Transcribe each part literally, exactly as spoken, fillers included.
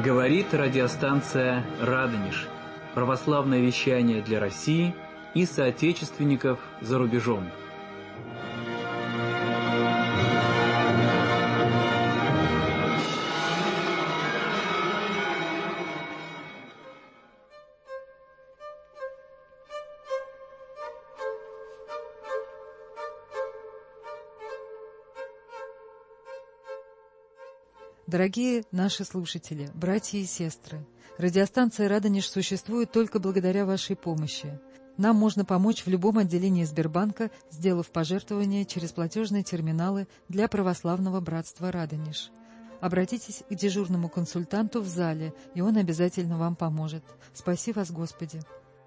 Говорит радиостанция «Радонеж». Православное вещание для России и соотечественников за рубежом. Дорогие наши слушатели, братья и сестры, радиостанция «Радонеж» существует только благодаря вашей помощи. Нам можно помочь в любом отделении Сбербанка, сделав пожертвование через платежные терминалы для православного братства «Радонеж». Обратитесь к дежурному консультанту в зале, и он обязательно вам поможет. Спаси вас, Господи!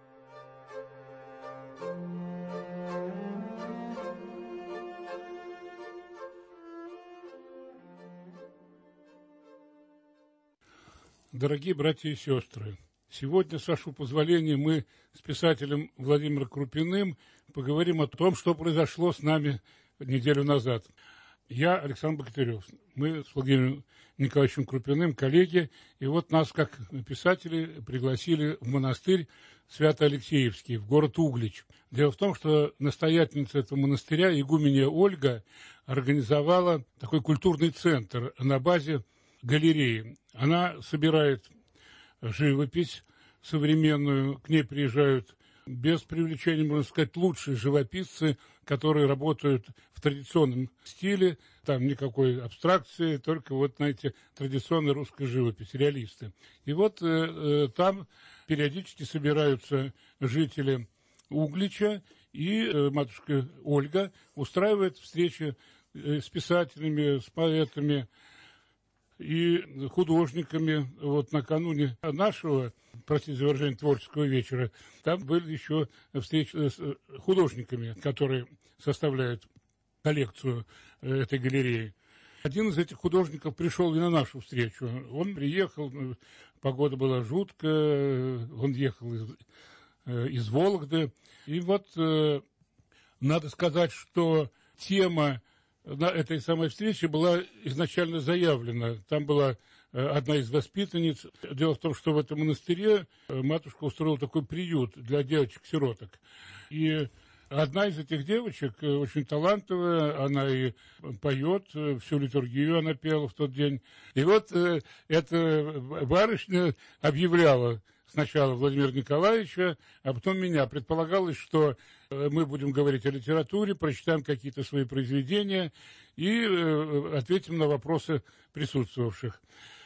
Дорогие братья и сестры, сегодня, с вашего позволения, мы с писателем Владимиром Крупиным поговорим о том, что произошло с нами неделю назад. Я Александр Богатырев, мы с Владимиром Николаевичем Крупиным коллеги, и вот нас, как писателей, пригласили в монастырь Свято-Алексеевский, в город Углич. Дело в том, что настоятельница этого монастыря, игуменья Ольга, организовала такой культурный центр на базе галереи. Она собирает живопись современную, к ней приезжают без привлечения, можно сказать, лучшие живописцы, которые работают в традиционном стиле, там никакой абстракции, только вот, знаете, традиционная русская живопись, реалисты. И вот э, э, там периодически собираются жители Углича, и э, матушка Ольга устраивает встречи э, с писателями, с поэтами и художниками. Вот накануне нашего, простите за выражение, творческого вечера, там были еще встречи с художниками, которые составляют коллекцию этой галереи. Один из этих художников пришел и на нашу встречу. Он приехал, погода была жуткая, он ехал из, из Вологды. И вот надо сказать, что тема на этой самой встрече была изначально заявлена. Там была одна из воспитанниц. Дело в том, что в этом монастыре матушка устроила такой приют для девочек-сироток. И одна из этих девочек очень талантливая, она и поет, всю литургию она пела в тот день. И вот эта барышня объявляла сначала Владимира Николаевича, а потом меня. Предполагалось, что мы будем говорить о литературе, прочитаем какие-то свои произведения и ответим на вопросы присутствовавших.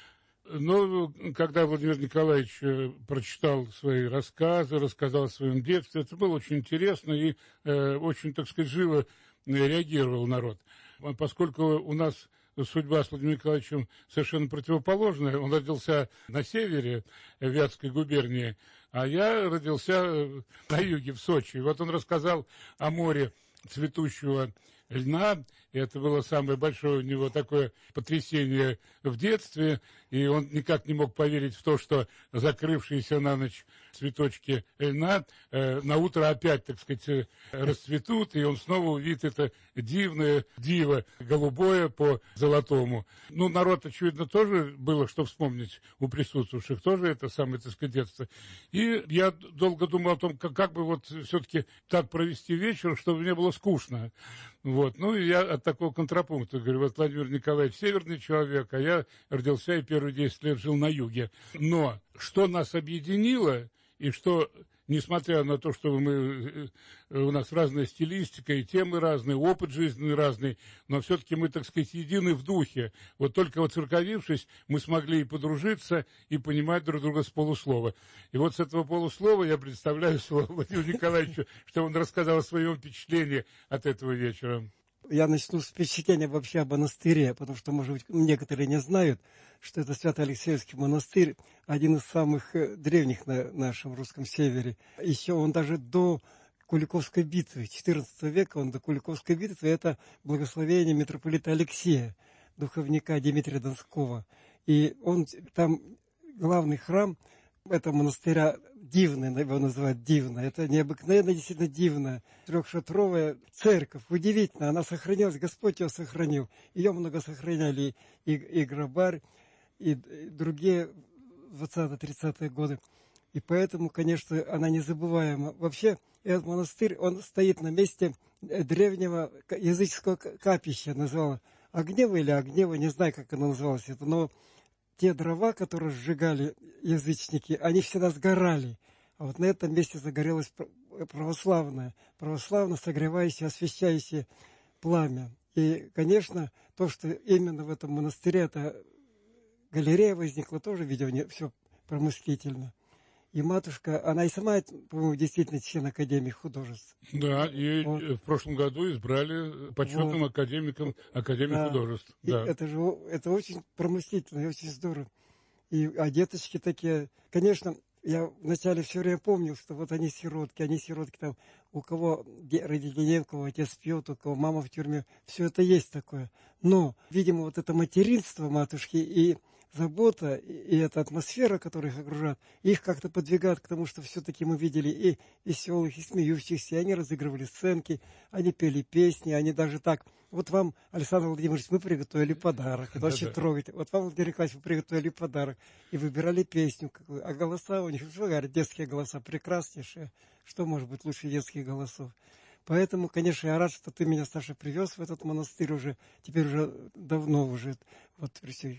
Но когда Владимир Николаевич прочитал свои рассказы, рассказал о своем детстве, это было очень интересно и очень, так сказать, живо реагировал народ. Поскольку у нас судьба с Владимиром Николаевичем совершенно противоположная. Он родился на севере Вятской губернии, а я родился на юге, в Сочи. И вот он рассказал о море цветущего льна. И это было самое большое у него такое потрясение в детстве. И он никак не мог поверить в то, что закрывшиеся на ночь цветочки льна э, на утро опять, так сказать, расцветут, и он снова увидит это дивное диво голубое по золотому. Ну, народ, очевидно, тоже было, что вспомнить у присутствующих, тоже это самое, так сказать, детство. И я долго думал о том, как, как бы вот все-таки так провести вечер, чтобы не было скучно. Вот. Ну, и я от такого контрапункта говорю, вот Владимир Николаевич северный человек, а я родился и первые десять лет жил на юге. Но что нас объединило, и что, несмотря на то, что мы, у нас разная стилистика, и темы разные, опыт жизненный разный, но все-таки мы, так сказать, едины в духе. Вот только воцерковившись, мы смогли и подружиться, и понимать друг друга с полуслова. И вот с этого полуслова я представляю слово Владимиру Николаевичу, что он рассказал о своем впечатлении от этого вечера. Я начну с впечатления вообще о монастыре, потому что, может быть, некоторые не знают, что это Свято-Алексеевский монастырь, один из самых древних на нашем русском севере. Еще он даже до Куликовской битвы, четырнадцатого века, он до Куликовской битвы, это благословение митрополита Алексея, духовника Дмитрия Донского. И он там, главный храм этого монастыря, дивный, его называют дивно. Это необыкновенно, действительно дивно. Трехшатровая церковь, удивительно, она сохранилась, Господь ее сохранил. Ее много сохраняли и, и Грабарь, и, и другие двадцатые-тридцатые годы. И поэтому, конечно, она незабываема. Вообще, этот монастырь, он стоит на месте древнего языческого капища, называла Огнево или Огнево, не знаю, как оно называлось это, но те дрова, которые сжигали язычники, они всегда сгорали. А вот на этом месте загорелось православное, православно согревающее, освещающее пламя. И, конечно, то, что именно в этом монастыре эта галерея возникла, тоже, видимо, все промыслительно. И матушка, она и сама, по-моему, действительно член Академии художеств. Да, и вот. В прошлом году избрали почетным вот. академиком Академии да. художеств. И да. это же это очень промыслительно и очень здорово. И а деточки такие, конечно, я вначале все время помнил, что вот они сиротки, они сиротки там, у кого родители нет, у кого отец пьет, у кого мама в тюрьме, все это есть такое. Но, видимо, вот это материнство матушки и забота, и эта атмосфера, которая их окружает, их как-то подвигает к тому, что все-таки мы видели и веселых, и смеющихся, и они разыгрывали сценки, они пели песни, они даже так. Вот вам, Александр Владимирович, мы приготовили подарок. Это очень трогательно. Вот вам, Владимир Николаевич, мы приготовили подарок. И выбирали песню какую. А голоса у них, что говорят, детские голоса прекраснейшие. Что может быть лучше детских голосов? Поэтому, конечно, я рад, что ты меня, Саша, привез в этот монастырь уже, теперь уже давно уже. Вот,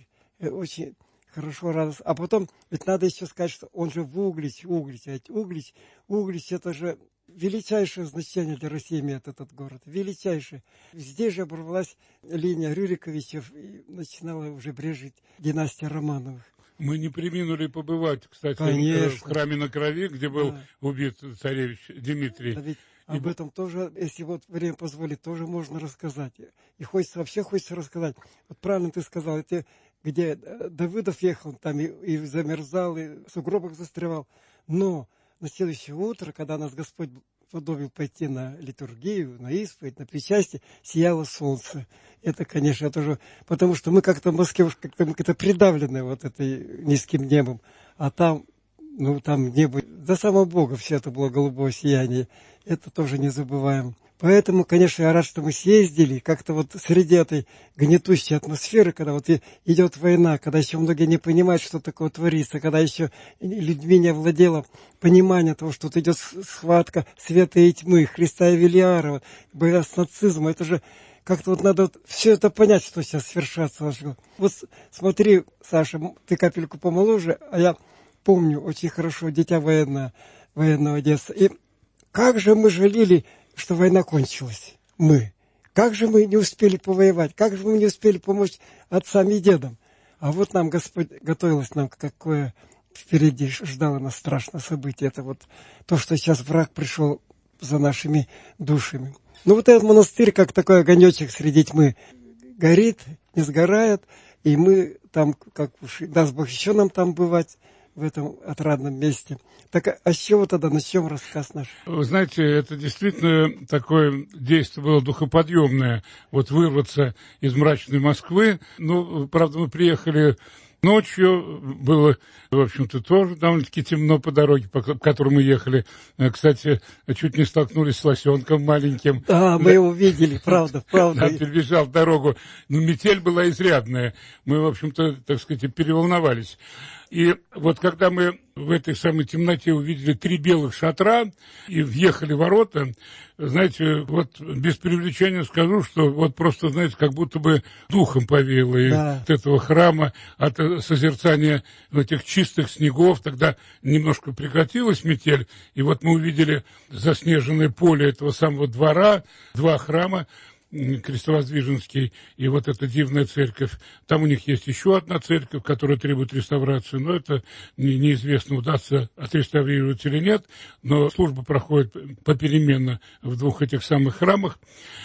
очень хорошо, радостно. А потом, ведь надо еще сказать, что он же в Углич, Углич, а Углич, Углич, это же величайшее значение для России имеет этот город, величайшее. Здесь же оборвалась линия Рюриковичев, и начинала уже брежить династия Романовых. Мы не преминули побывать, кстати, Конечно. в храме на Крови, где был да. убит царевич Дмитрий. Да ведь И... об этом тоже, если вот время позволит, тоже можно рассказать. И хочется, вообще хочется рассказать. Вот правильно ты сказал, эти, где Давыдов ехал, там и, и замерзал, и в сугробах застревал. Но на следующее утро, когда нас Господь подобил пойти на литургию, на исповедь, на причастие, сияло солнце. Это, конечно, тоже, потому что мы как-то в Москве уж как-то, мы как-то придавлены вот этой низким небом, а там, ну, там небо, до самого Бога все это было голубое сияние. Это тоже не забываем. Поэтому, конечно, я рад, что мы съездили, как-то вот среди этой гнетущей атмосферы, когда вот идет война, когда еще многие не понимают, что такое творится, когда еще людьми не овладело понимание того, что вот идет схватка света и тьмы, Христа и Велиарова, борьба с нацизмом, это же как-то вот надо вот все это понять, что сейчас свершаться. Вот смотри, Саша, ты капельку помоложе, а я помню очень хорошо дитя военное, военного детства. И как же мы жалели, что война кончилась. Мы. Как же мы не успели повоевать? Как же мы не успели помочь отцам и дедам? А вот нам Господь готовилось нам, какое впереди ждало нас страшное событие. Это вот то, что сейчас враг пришел за нашими душами. Ну вот этот монастырь, как такой огонечек среди тьмы, горит, не сгорает. И мы там, как уж даст Бог еще нам там бывать, в этом отрадном месте. Так а с чего тогда начнем рассказ наш? Вы знаете, это действительно такое действие было духоподъемное, вот вырваться из мрачной Москвы. Ну, правда, мы приехали ночью, было, в общем-то, тоже довольно-таки темно по дороге, по которой мы ехали. Кстати, чуть не столкнулись с лосенком маленьким. Да, мы его видели, правда, правда. Он перебежал дорогу. Но метель была изрядная. Мы, в общем-то, так сказать, переволновались. И вот когда мы в этой самой темноте увидели три белых шатра и въехали в ворота, знаете, вот без преувеличения скажу, что вот просто, знаете, как будто бы духом повеяло да. от этого храма, от созерцания этих чистых снегов. Тогда немножко прекратилась метель, и вот мы увидели заснеженное поле этого самого двора, два храма, Крестовоздвиженский и вот эта дивная церковь. Там у них есть еще одна церковь, которая требует реставрации, но это не, неизвестно, удастся отреставрировать или нет, но служба проходит попеременно в двух этих самых храмах.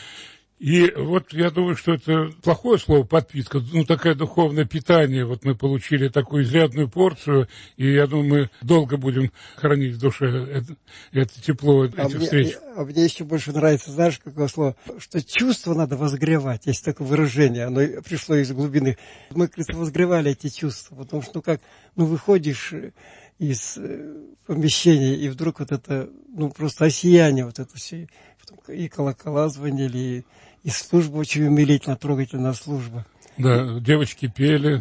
И вот я думаю, что это плохое слово «подпитка», ну, такое духовное питание. Вот мы получили такую изрядную порцию, и я думаю, мы долго будем хранить в душе это, это тепло этих а встреч. Мне, а мне еще больше нравится, знаешь, какое слово, что чувства надо возгревать. Есть такое выражение, оно пришло из глубины. Мы, кажется, возгревали эти чувства, потому что, ну, как, ну, выходишь из помещения, и вдруг вот это, ну, просто осияние, вот это все, и колокола звонили, и И служба очень умилительно, трогательная служба. Да, девочки пели,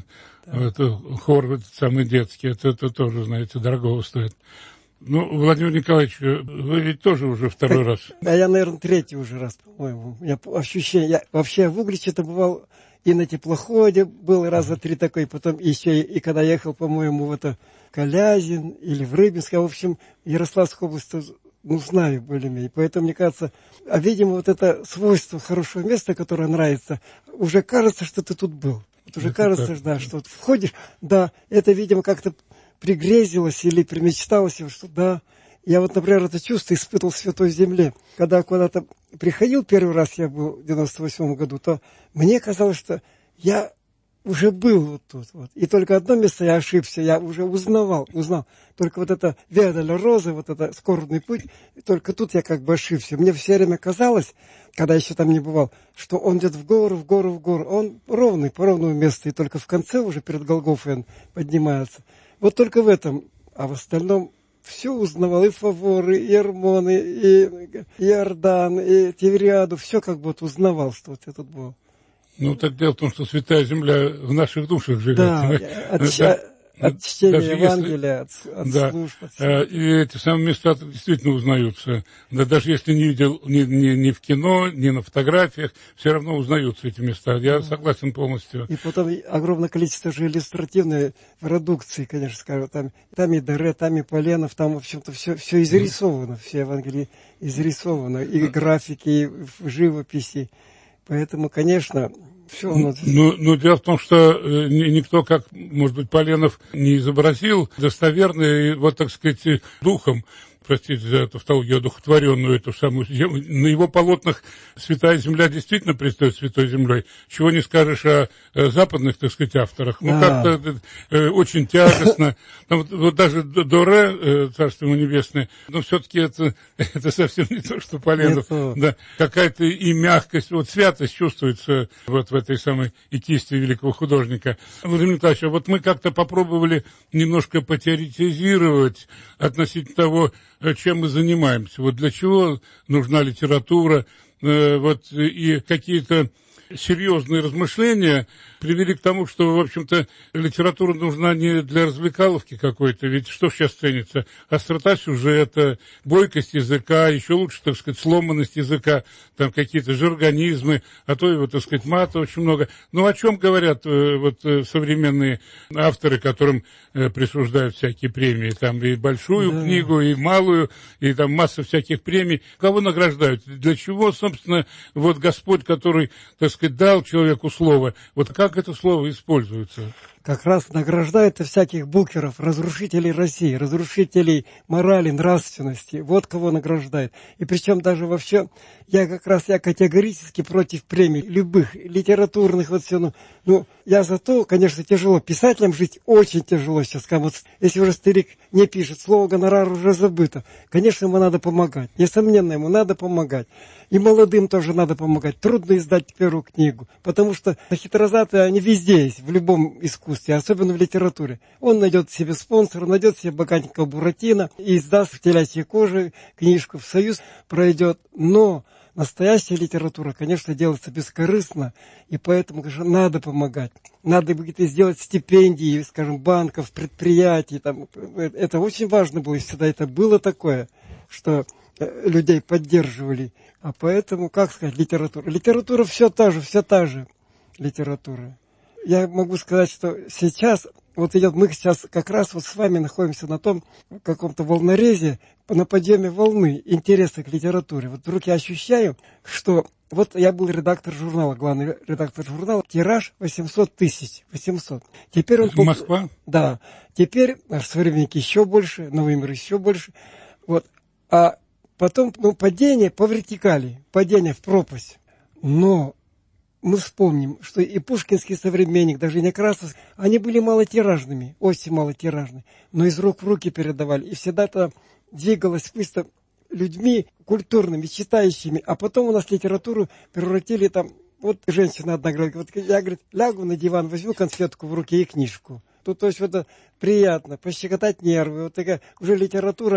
да. Это хор этот самый детский, это, это тоже, знаете, дорого стоит. Ну, Владимир Николаевич, вы ведь тоже уже второй как, раз. Да, я, наверное, третий уже раз, по-моему. У меня ощущение, я вообще в Угличе-то бывал и на теплоходе, был раза три такой, потом еще и, и когда ехал, по-моему, в это Калязин или в Рыбинск, в общем, Ярославскую область, ну, знаю более-менее. Поэтому, мне кажется, а, видимо, вот это свойство хорошего места, которое нравится, уже кажется, что ты тут был. Вот уже это кажется, так, да, что вот входишь, да, это, видимо, как-то пригрезилось или примечталось, что да. Я вот, например, это чувство испытывал в Святой Земле. Когда куда-то приходил, первый раз я был в девяносто восьмом году, то мне казалось, что я уже был вот тут. Вот. И только одно место я ошибся, я уже узнавал, узнал. Только вот это Виа дель Роза, вот это скорбный путь, только тут я как бы ошибся. Мне все время казалось, когда еще там не бывал, что он идет в гору, в гору, в гору. Он ровный, по ровному месту, и только в конце уже перед Голгофой он поднимается. Вот только в этом, а в остальном все узнавал, и Фаворы, и Эрмоны, и Иордан, и Тивериаду, все как бы вот узнавал, что вот этот был. Ну, так дело в том, что Святая Земля в наших душах живет. Да, от, да, от чтения даже Евангелия, если, от, от да, служб. От и эти самые места действительно узнаются. Да, даже если не видел ни, ни, ни в кино, ни на фотографиях, все равно узнаются эти места. Я да. согласен полностью. И потом огромное количество же иллюстративной продукции, конечно, скажу. Там, там и Дере, там и Поленов, там, в общем-то, все, все изрисовано, все Евангелии изрисовано. И графики, и в живописи. Поэтому, конечно... Все ну, ну, дело в том, что э, никто, как, может быть, Поленов не изобразил достоверно, и вот, так сказать, духом, простите за эту тавтологию, одухотворенную эту самую, на его полотнах Святая Земля действительно предстает Святой Землей. Чего не скажешь о, о западных, так сказать, авторах. Ну, да. как-то э, очень тягостно. Ну, вот, вот даже Доре, э, Царство ему небесное, но все-таки это, это совсем не то, что Поленов. Да, какая-то и мягкость, вот святость чувствуется вот в этой самой и кисти великого художника. Владимир Николаевич, а вот мы как-то попробовали немножко потеоретизировать относительно того, чем мы занимаемся. Вот для чего нужна литература, э, вот, и какие-то серьезные размышления привели к тому, что, в общем-то, литература нужна не для развлекаловки какой-то, ведь что сейчас ценится? Острота сюжета, бойкость языка, еще лучше, так сказать, сломанность языка, там какие-то жаргонизмы, а то и, вот, так сказать, мата очень много. Ну, о чем говорят э, вот современные авторы, которым э, присуждают всякие премии, там и большую да. книгу, и малую, и там масса всяких премий. Кого награждают? Для чего, собственно, вот Господь, который, так сказать, дал человеку слово, вот как это слово используется? Как раз награждают всяких букеров, разрушителей России, разрушителей морали, нравственности. Вот кого награждают. И причем даже вообще, я как раз я категорически против премий любых, литературных, вот все. Ну, ну я зато, конечно, тяжело. Писателям жить очень тяжело сейчас. Вот, если уже старик не пишет, слово гонорар уже забыто. Конечно, ему надо помогать. Несомненно, ему надо помогать. И молодым тоже надо помогать. Трудно издать первую книгу, потому что хитрозаты, они везде есть, в любом искусстве, особенно в литературе. Он найдет себе спонсора, найдет себе богатенького Буратино и издаст в телячьей коже книжку, в союз пройдет. Но настоящая литература, конечно, делается бескорыстно, и поэтому, конечно, надо помогать. Надо будет сделать стипендии, скажем, банков, предприятий. Там. Это очень важно было, и всегда это было такое, что людей поддерживали. А поэтому, как сказать, литература? Литература все та же, все та же литература. Я могу сказать, что сейчас, вот идет, мы сейчас как раз вот с вами находимся на том каком-то волнорезе, на подъеме волны интереса к литературе. Вот вдруг я ощущаю, что вот я был редактор журнала, главный редактор журнала, тираж восемьсот тысяч, восемьсот. Теперь он... Москва? Да. Теперь наш современник еще больше, Новый мир еще больше. Вот. А потом, ну, падение по вертикали, падение в пропасть. Но мы вспомним, что и пушкинский современник, даже и Некрасовский, они были малотиражными, очень малотиражные, но из рук в руки передавали. И всегда это двигалось быстро людьми культурными, читающими. А потом у нас литературу превратили там, вот женщина одна говорит, вот я, говорит, лягу на диван, возьму конфетку в руки и книжку. Тут, то есть, это приятно, пощекотать нервы. Вот такая уже литература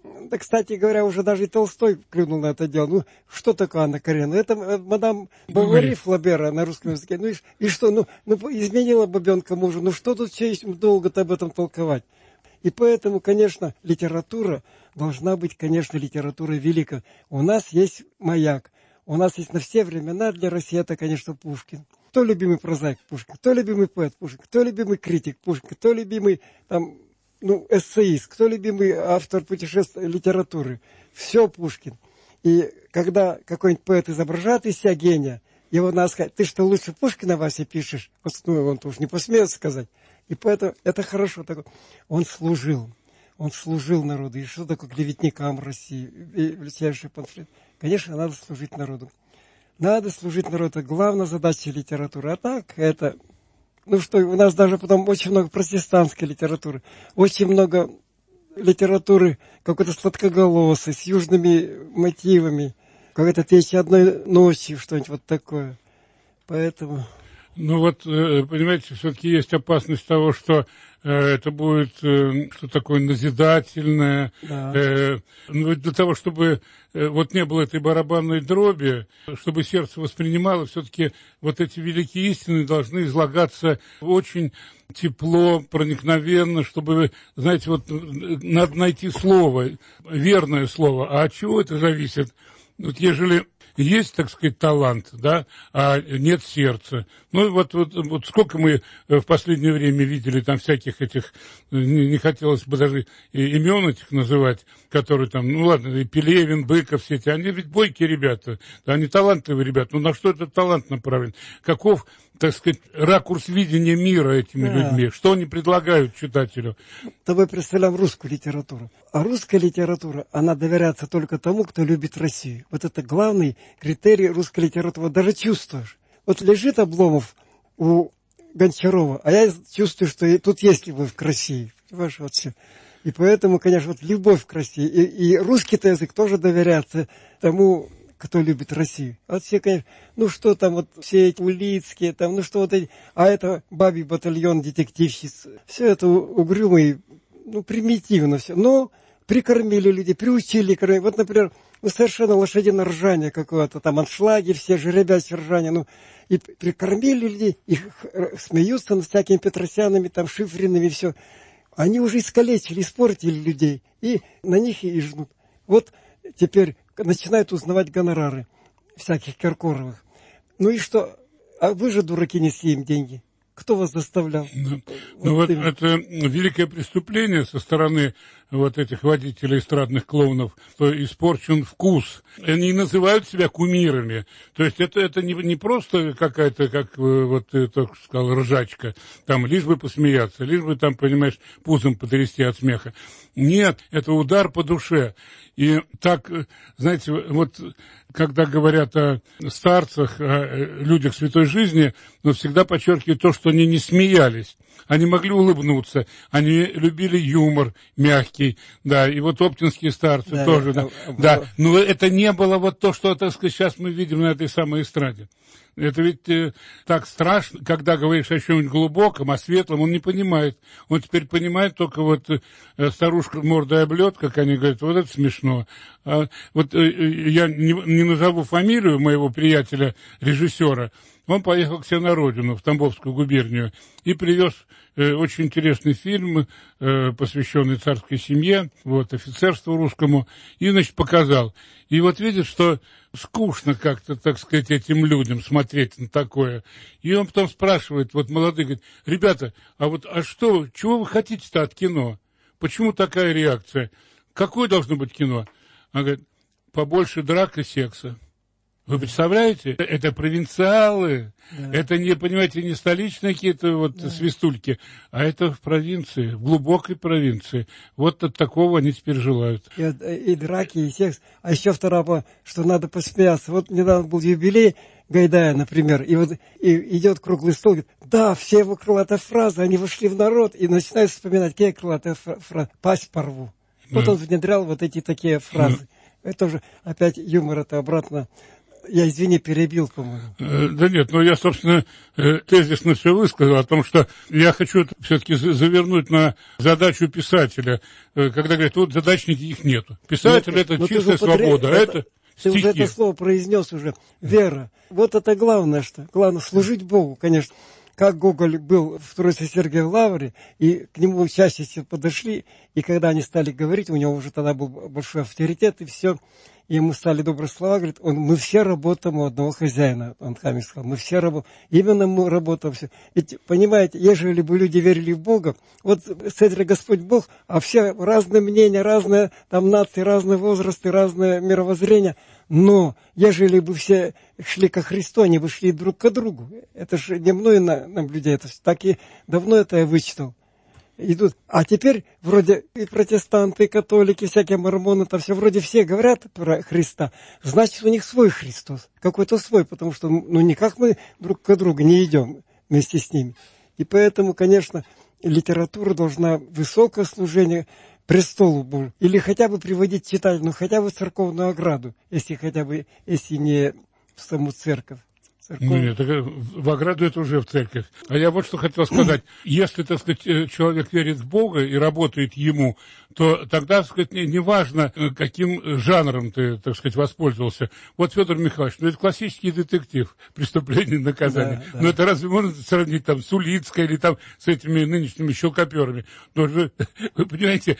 Да, кстати говоря, уже даже и Толстой клюнул на это дело. Ну, что такое Анна Каренина? Это э, мадам Бавари Флабера на русском языке. Ну и, и что? Ну, ну, изменила бабенка мужа. Ну, что тут все долго-то об этом толковать? И поэтому, конечно, литература должна быть, конечно, литературой великой. У нас есть маяк. У нас есть на все времена для России это, конечно, Пушкин. Кто любимый прозаик Пушкин? Кто любимый поэт Пушкин? Кто любимый критик Пушкин? Кто любимый там, ну, эссеист? Кто любимый автор путешествий литературы? Все Пушкин. И когда какой-нибудь поэт изображает из себя гения, его надо сказать: ты что, лучше Пушкина, Вася, пишешь? Вот, ну, он-то уж не посмеет сказать. И поэтому это хорошо. Он служил. Он служил народу. И что такое клеветникам России? Величайший памфлет. Конечно, надо служить народу. Надо служить народу. Это главная задача литературы. А так, это... Ну что, у нас даже потом очень много протестантской литературы. Очень много литературы какой-то сладкоголосой, с южными мотивами. Какая-то «Тысяча одной ночи», что-нибудь вот такое. Поэтому... Ну вот, понимаете, все-таки есть опасность того, что э, это будет э, что такое назидательное. Да. Э, ну, для того, чтобы э, вот не было этой барабанной дроби, чтобы сердце воспринимало, все-таки вот эти великие истины должны излагаться очень тепло, проникновенно, чтобы, знаете, вот надо найти слово, верное слово. А от чего это зависит? Вот ежели... Есть, так сказать, талант, да, а нет сердца. Ну, вот, вот, вот сколько мы в последнее время видели там всяких этих, не, не хотелось бы даже имен этих называть, которые там, ну ладно, и Пелевин, Быков, все эти, они ведь бойкие ребята, да, они талантливые ребята. Ну, на что этот талант направлен? Каков, так сказать, ракурс видения мира этими да. людьми? Что они предлагают читателю? То мы представляем русскую литературу. А русская литература, она доверяется только тому, кто любит Россию. Вот это главный критерий русской литературы. Даже чувствуешь. Вот лежит Обломов у Гончарова, а я чувствую, что и тут есть любовь к России. Понимаешь, вот все. И поэтому, конечно, вот любовь к России. И, и русский-то язык тоже доверяется тому, кто любит Россию. Вот все, конечно, ну что там, вот все эти Улицкие, там, ну что вот эти, а это бабий батальон детективщиц. Все это угрюмо и, ну, примитивно все. Но прикормили людей, приучили кормить. Вот, например, ну, совершенно лошадиное ржание какое-то, там, аншлаги, все жеребячие ржания, ну, и прикормили людей, их смеются над всякими Петросянами, там, Шифриными, все. Они уже искалечили, испортили людей, и на них и жнут. Вот теперь начинают узнавать гонорары всяких Киркоровых. Ну и что? А вы же, дураки, несли им деньги. Кто вас заставлял? Да. Вот ну вот именно. Это великое преступление со стороны вот этих водителей эстрадных клоунов, что испорчен вкус. Они называют себя кумирами. То есть это, это не, не просто какая-то, как вот ты только сказал, ржачка, там, лишь бы посмеяться, лишь бы там, понимаешь, пузом потрясти от смеха. Нет, это удар по душе. И так, знаете, вот когда говорят о старцах, о людях святой жизни, но всегда подчеркивают то, что они не смеялись. Они могли улыбнуться, они любили юмор мягкий, да, и вот оптинские старцы да, тоже, это, да, это... да, но это не было вот то, что, так сказать, сейчас мы видим на этой самой эстраде. Это ведь э, так страшно, когда говоришь о чем-нибудь глубоком, о светлом, он не понимает. Он теперь понимает только вот э, старушка мордой облет, как они говорят, вот это смешно. А, вот э, я не, не назову фамилию моего приятеля, режиссера. Он поехал к себе на родину, в Тамбовскую губернию, и привез э, очень интересный фильм, э, посвященный царской семье, вот, офицерству русскому, и, значит, показал. И вот видит, что скучно как-то, так сказать, этим людям смотреть на такое. И он потом спрашивает, вот молодые, говорит, ребята, а вот, а что, чего вы хотите-то от кино? Почему такая реакция? Какое должно быть кино? Он говорит, побольше драк и секса. Вы представляете? Это провинциалы, да. Это не, понимаете, не столичные какие-то вот да. свистульки, а это в провинции, в глубокой провинции. Вот от такого они теперь желают. И, и драки, и секс. А еще второе, что надо посмеяться. Вот недавно был юбилей Гайдая, например, и вот и идет круглый стол, говорит, да, все его крылатые фразы, они вошли в народ, и начинают вспоминать, какие крылатые фразы. Пасть порву. Вот да. он внедрял вот эти такие фразы. Да. Это тоже опять юмор, это обратно Я, извини, перебил, по-моему. Э, да нет, но я, собственно, э, тезисно все высказал о том, что я хочу все-таки завернуть на задачу писателя, э, когда говорят, вот задачники их нету. Писатель нет, это чистая свобода, а это... Ты стихи. уже это слово произнес уже. Вера. Вот это главное, что. Главное служить Богу, конечно. Как Гоголь был в Троице-Сергиевой лавре, и к нему чаще подошли, и когда они стали говорить, у него уже тогда был большой авторитет, и все, и ему стали добрые слова, говорит, он, мы все работаем у одного хозяина, он Хамик сказал, мы все работаем, именно мы работаем все. Ведь, понимаете, ежели бы люди верили в Бога, вот смотри, Господь Бог, а все разные мнения, разные там нации, разные возрасты, разное мировоззрение, но ежели бы все шли ко Христу, они бы шли друг к другу. Это же не мной наблюдает, так и давно это я вычитал. Идут. А теперь вроде и протестанты, и католики, всякие мормоны, там все вроде все говорят про Христа. Значит, у них свой Христос, какой-то свой, потому что ну никак мы друг к другу не идем вместе с ними. И поэтому, конечно, литература должна высокое служение престолу Божию, или хотя бы приводить читателя, ну хотя бы в церковную ограду, если хотя бы, если не в саму церковь. Церковь. Ну нет, в ограду это уже в церковь. А я вот что хотел сказать. Если, так сказать, человек верит в Бога и работает ему, то тогда, так сказать, не, не важно, каким жанром ты, так сказать, воспользовался. Вот Федор Михайлович, ну это классический детектив, преступление и наказание. Да, да. Но это разве можно сравнить там с Улицкой или там с этими нынешними щелкоперами? Но же, вы понимаете,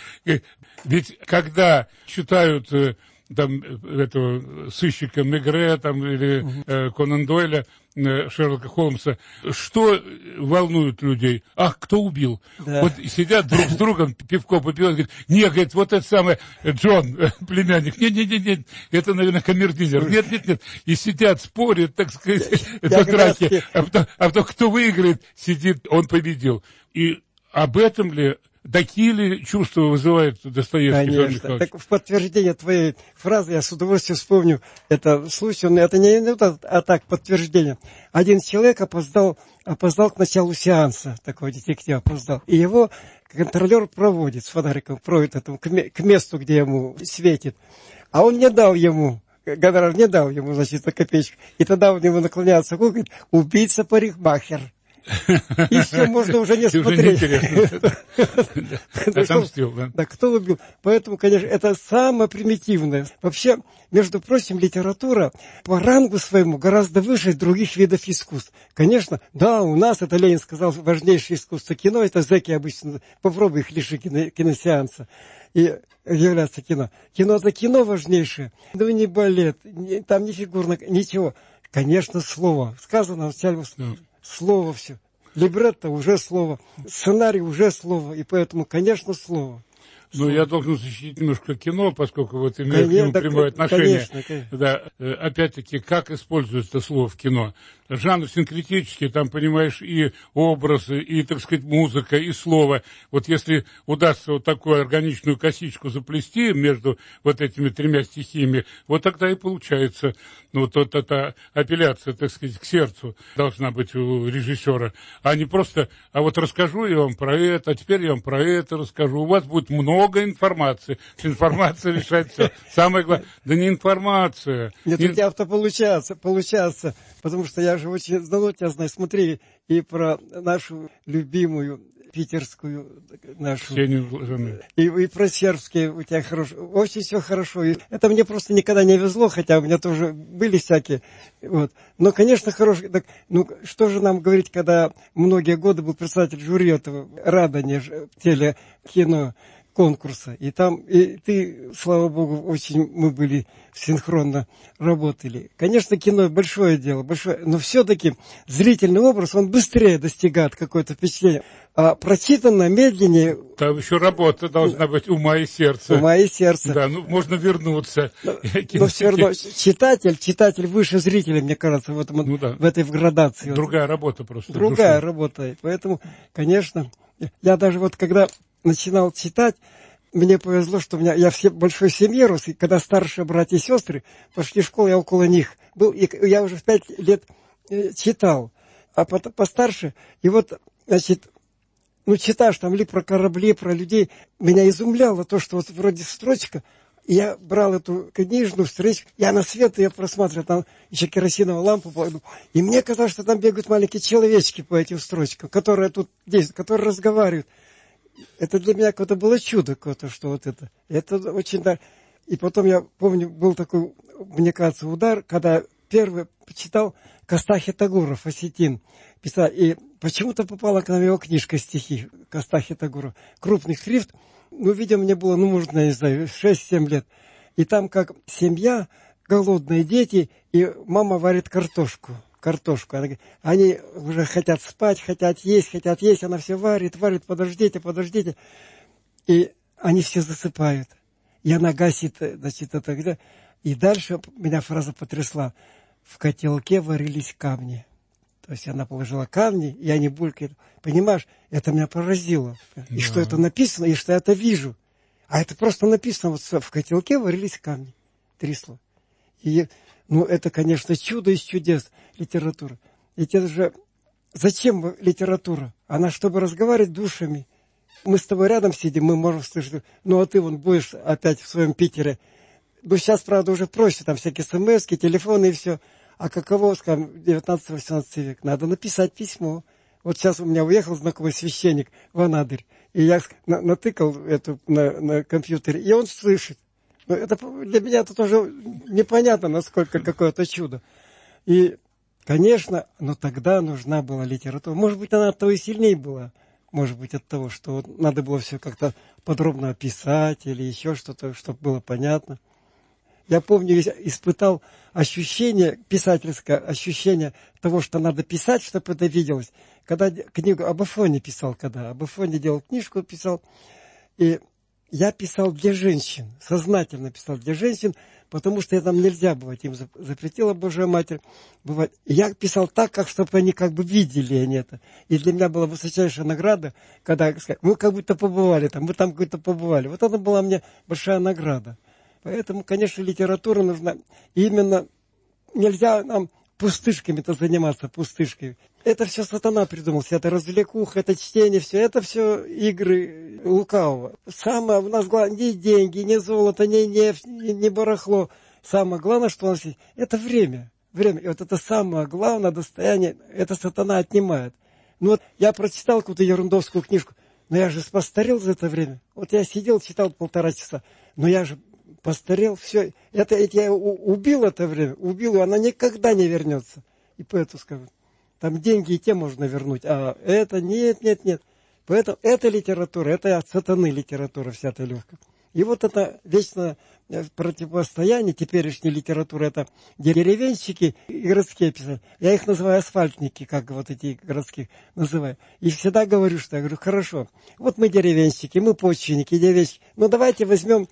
ведь когда читают там этого сыщика Мегре там, или uh-huh. э, Конан Дойля, э, Шерлока Холмса, что волнует людей? Ах, кто убил? Да. Вот сидят друг с другом, пивко попивают, говорят, нет, говорит, вот это самое Джон, э, племянник, нет-нет-нет, это, наверное, камердинер, нет-нет-нет, и сидят, спорят, так сказать, это драки, а потом, а потом кто выиграет, сидит, он победил. И об этом ли такие ли чувства вызывает Достоевский? Конечно. Так в подтверждение твоей фразы я с удовольствием вспомню это случай. Это не анекдот, а так, подтверждение. Один человек опоздал, опоздал к началу сеанса, такой детектив опоздал. И его контролер проводит с фонариком, проводит этому, к месту, где ему светит. А он не дал ему, гонорар не дал ему, значит, на копеечку. И тогда он ему наклоняется, говорит, убийца парикмахер. И все, можно уже не смотреть. Отомстил, да? Да, кто убил. Поэтому, конечно, это самое примитивное. Вообще, между прочим, литература по рангу своему гораздо выше других видов искусств. Конечно, да, у нас, это Ленин сказал, важнейшее искусство кино, это зэки обычно, попробуй их лиши кино, киносеанса. И является кино. Кино это кино важнейшее. Ну, не балет, не, там не фигурно, ничего. Конечно, слово. Сказано вначале слово все. Либретто уже слово. Сценарий уже слово. И поэтому, конечно, слово. Ну, я должен защитить немножко кино, поскольку вот имею к нему прямое отношение. Конечно, конечно. Да, опять-таки, как используется слово в кино? Жанр синкретический, там, понимаешь, и образы, и, так сказать, музыка, и слово. Вот если удастся вот такую органичную косичку заплести между вот этими тремя стихиями, вот тогда и получается, ну, вот, вот эта апелляция, так сказать, к сердцу должна быть у режиссера, а не просто, а вот расскажу я вам про это, а теперь я вам про это расскажу. У вас будет много информации. Информация решает все. Самое главное, да не информация. Нет, у тебя-то получается, получается, потому что я же очень давно тебя знаю, смотри, и про нашу любимую питерскую нашу, и, и про сербские у тебя хорошо, очень все хорошо. И это мне просто никогда не везло, хотя у меня тоже были всякие, вот. Но, конечно, хороший, так, ну, что же нам говорить, когда многие годы был председатель жюри этого Радонеж телекино конкурса, и там, и ты, слава богу, очень мы были синхронно работали. Конечно, кино большое дело, большое, но все-таки зрительный образ, он быстрее достигает какое-то впечатление, а прочитанно медленнее. Там еще работа должна быть ума и сердца. Ума и сердца. Да, ну можно вернуться. Но, но все равно читатель, читатель выше зрителя, мне кажется, в, этом, ну, да. в этой градации. Другая работа просто. Другая работа. Поэтому, конечно, я даже вот когда начинал читать, мне повезло, что у меня, я в большой семье рос, и когда старшие братья и сестры пошли в школу, я около них был, и я уже в пять лет читал, а постарше, и вот, значит, ну, читаешь там ли про корабли, про людей, меня изумляло то, что вот вроде строчка, И я брал эту книжную встречу, я на свет ее просматривал, там еще керосиновую лампу, и мне казалось, что там бегают маленькие человечки по этим строчкам, которые тут действуют, которые разговаривают. Это для меня какое-то было чудо, какое-то, что вот это. Это очень, да. И потом я помню, был такой, мне кажется, удар, когда первый почитал Костахи Тагуров, осетин, писал, и почему-то попала к нам его книжка стихи Костахи Тагуров. Крупный шрифт. Ну, видимо, мне было, ну, может, я не знаю, шесть-семь лет. И там как семья, голодные дети, и мама варит картошку. Картошку. Она говорит, они уже хотят спать, хотят есть, хотят есть. Она все варит, варит, подождите, подождите. И они все засыпают. И она гасит, значит, это. И дальше меня фраза потрясла. В котелке варились камни. То есть она положила камни, и они булькают. Понимаешь, это меня поразило. И да. Что это написано, и что я это вижу. А это просто написано, вот в котелке варились камни. Три слова. И, ну, это, конечно, чудо из чудес литературы. Ведь это же... Зачем литература? Она, чтобы разговаривать душами. Мы с тобой рядом сидим, мы можем слышать. Ну, а ты вон будешь опять в своем Питере. Ну, сейчас, правда, уже проще. Там всякие смс-ки, телефоны и все. А каково, скажем, девятнадцатый-восемнадцатый век? Надо написать письмо. Вот сейчас у меня уехал знакомый священник в Анадырь, и я на, натыкал эту на, на компьютере, и он слышит. Но это для меня это тоже непонятно, насколько какое-то чудо. И, конечно, но тогда нужна была литература. Может быть, она от того и сильнее была. Может быть, от того, что вот надо было все как-то подробно описать или еще что-то, чтобы было понятно. Я помню, испытал ощущение, писательское ощущение того, что надо писать, чтобы это виделось. Когда книгу об Афоне писал, когда об Афоне делал книжку, писал. И я писал для женщин, сознательно писал для женщин, потому что там нельзя бывать, им запретила Божья Матерь бывать. И я писал так, как, чтобы они как бы видели они это. И для меня была высочайшая награда, когда мы как будто побывали там, мы там как будто побывали. Вот это была мне большая награда. Поэтому, конечно, литература нужна. И именно нельзя нам пустышками-то заниматься, пустышками. Это все сатана придумал, это развлекуха, это чтение, все, это все игры лукавого. Самое у нас главное, не деньги, не золото, не нефть, не, не барахло. Самое главное, что у нас есть, это время. Время. И вот это самое главное достояние, это сатана отнимает. Ну вот я прочитал какую-то ерундовскую книжку, но я же постарел за это время. Вот я сидел, читал полтора часа, но я же постарел, все. Это, это я убил это время, убил, и она никогда не вернется. И поэтому скажу, там деньги и те можно вернуть, а это нет, нет, нет. Поэтому это литература, это от сатаны литература вся эта легкая. И вот это вечное противостояние теперешней литературы, это деревенщики и городские писатели. Я их называю асфальтники, как вот эти городских называю. И всегда говорю, что я говорю, хорошо, вот мы деревенщики, мы почвенники, деревенщики. Ну давайте возьмем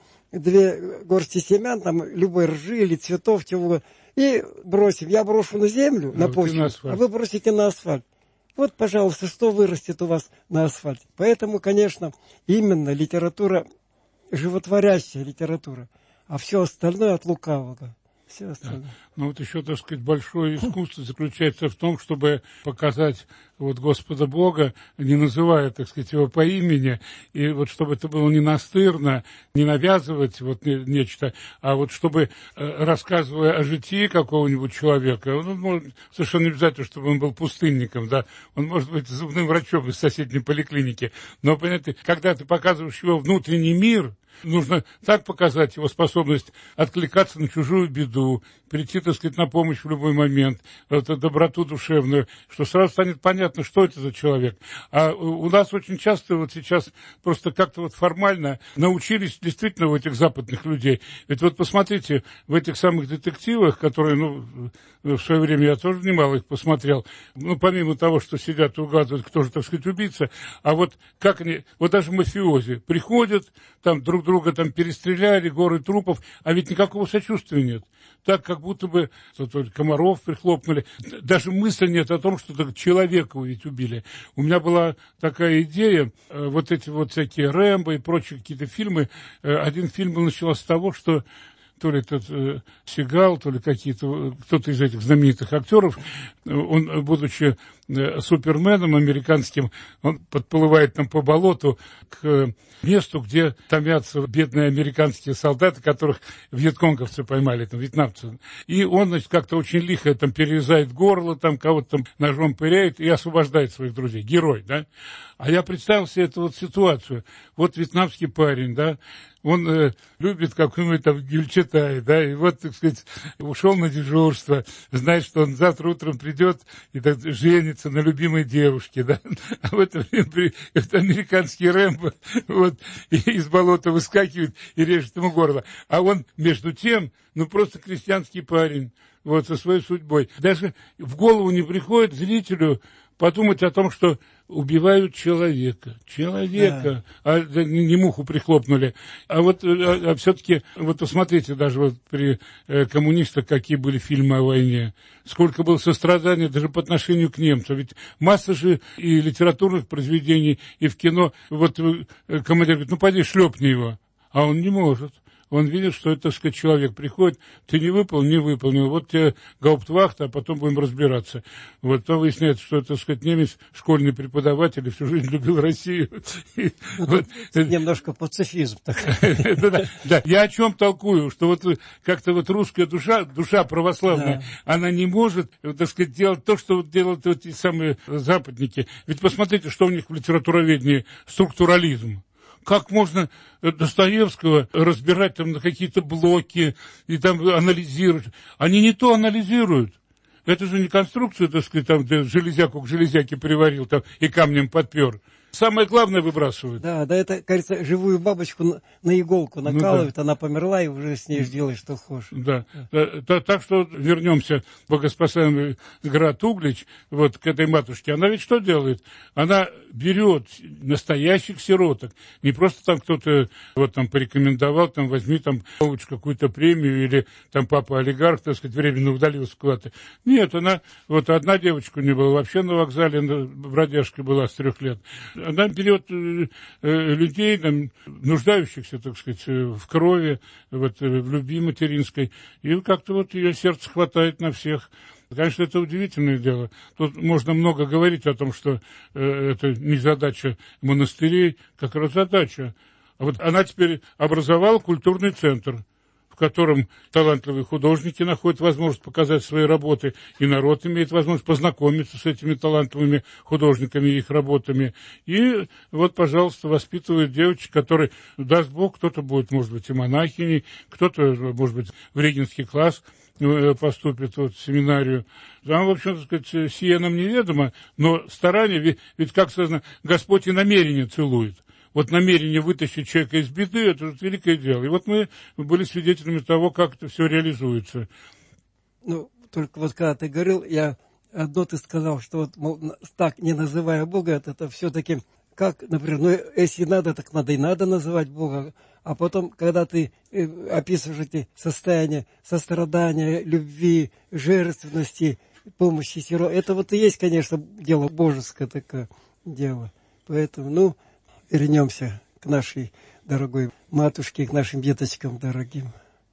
две горсти семян, там любой ржи или цветов, чего, и бросим. Я брошу на землю, а на почву, а вы бросите на асфальт. Вот, пожалуйста, что вырастет у вас на асфальте. Поэтому, конечно, именно литература, животворящая литература, а все остальное от лукавого. Все остальное. Да. Ну вот еще, так сказать, большое искусство заключается в том, чтобы показать вот Господа Бога, не называя, так сказать, его по имени, и вот чтобы это было не настырно, не навязывать вот нечто, а вот чтобы, рассказывая о житии какого-нибудь человека, он может, совершенно не обязательно, чтобы он был пустынником, да, он может быть зубным врачом из соседней поликлиники, но, понимаете, когда ты показываешь его внутренний мир, нужно так показать его способность откликаться на чужую беду, прийти, так сказать, на помощь в любой момент, эту доброту душевную, что сразу станет понятно, что это за человек. А у нас очень часто вот сейчас просто как-то вот формально научились действительно у этих западных людей. Ведь вот посмотрите, в этих самых детективах, которые, ну, в свое время я тоже немало их посмотрел, ну, помимо того, что сидят и угадывают, кто же, так сказать, убийца, а вот как они, вот даже мафиози приходят, там друг друга там перестреляли, горы трупов, а ведь никакого сочувствия нет. Так, как будто бы комаров прихлопнули. Даже мысли нет о том, что человека ведь убили. У меня была такая идея, вот эти вот всякие Рэмбо и прочие какие-то фильмы. Один фильм начался с того, что то ли этот э, Сигал, то ли какие-то, кто-то из этих знаменитых актеров, он, будучи суперменом американским, он подплывает там по болоту к месту, где томятся бедные американские солдаты, которых вьетконговцы поймали, там, вьетнамцы. И он, значит, как-то очень лихо там перерезает горло, там кого-то там ножом пыряет и освобождает своих друзей. Герой, да? А я представил себе эту вот ситуацию. Вот вьетнамский парень, да, он э, любит какую-нибудь там Гюльчатай, да, и вот, так сказать, ушел на дежурство, знает, что он завтра утром придет и так, женится на любимой девушке, да, а в это время при, это американский Рэмбо, вот, и из болота выскакивает и режет ему горло. А он, между тем, ну, просто крестьянский парень, вот, со своей судьбой. Даже в голову не приходит зрителю подумать о том, что убивают человека. Человека. Да. А не, не муху прихлопнули. А вот а, а все-таки, вот посмотрите, даже вот при э, коммунистах, какие были фильмы о войне. Сколько было сострадания даже по отношению к немцам. Ведь масса же и литературных произведений, и в кино. Вот э, командир говорит, ну, пойди шлепни его. А он не может. Он видит, что это, так сказать, человек приходит, ты не выполнил, не выполнил, вот тебе гауптвахта, а потом будем разбираться. Вот, то выясняется, что, так сказать, немец, школьный преподаватель, и всю жизнь любил Россию. Немножко пацифизм. Да, я о чем толкую, что вот как-то вот русская душа, душа православная, она не может, так сказать, делать то, что делают эти самые западники. Ведь посмотрите, что у них в литературоведении структурализм. Как можно Достоевского разбирать там на какие-то блоки и там анализировать? Они не то анализируют. Это же не конструкция, так сказать, там, где железяку к железяке приварил там, и камнем подпер. Самое главное выбрасывают. Да, да, это, кажется, живую бабочку на, на иголку накалывают, ну, да. Она померла, и уже с ней делаешь, что хочешь. Да. Да. Да, так что вернемся в богоспасаемый град Углич, вот к этой матушке. Она ведь что делает? Она берет настоящих сироток. Не просто там кто-то вот там порекомендовал, там возьми там получишь какую-то премию, или там папа олигарх, так сказать, временно удалился куда-то. Нет, она, вот одна девочка у нее была вообще на вокзале, бродяжка была с трех лет. Она берет э, э, людей, там, нуждающихся, так сказать, в крови, вот, в любви материнской, и как-то вот ее сердце хватает на всех. Конечно, это удивительное дело. Тут можно много говорить о том, что э, это не задача монастырей, как раз задача. А вот она теперь образовала культурный центр, в котором талантливые художники находят возможность показать свои работы, и народ имеет возможность познакомиться с этими талантливыми художниками и их работами. И вот, пожалуйста, воспитывают девочек, которые, даст Бог, кто-то будет, может быть, и монахиней, кто-то, может быть, в регенский класс поступит вот, в семинарию. Там, в общем, так сказать, сие нам неведомо, но старание, ведь, ведь как сказано, Господь и намерение целует. Вот намерение вытащить человека из беды, это же великое дело. И вот мы были свидетелями того, как это все реализуется. Ну, только вот когда ты говорил, я одно ты сказал, что вот, мол, так, не называя Бога, это, это все-таки, как, например, ну, если надо, так надо и надо называть Бога. А потом, когда ты описываешь эти состояния сострадания, любви, жертвенности, помощи сиротам, это вот и есть, конечно, дело божеское такое дело. Поэтому, ну, вернемся к нашей дорогой матушке, к нашим деточкам дорогим.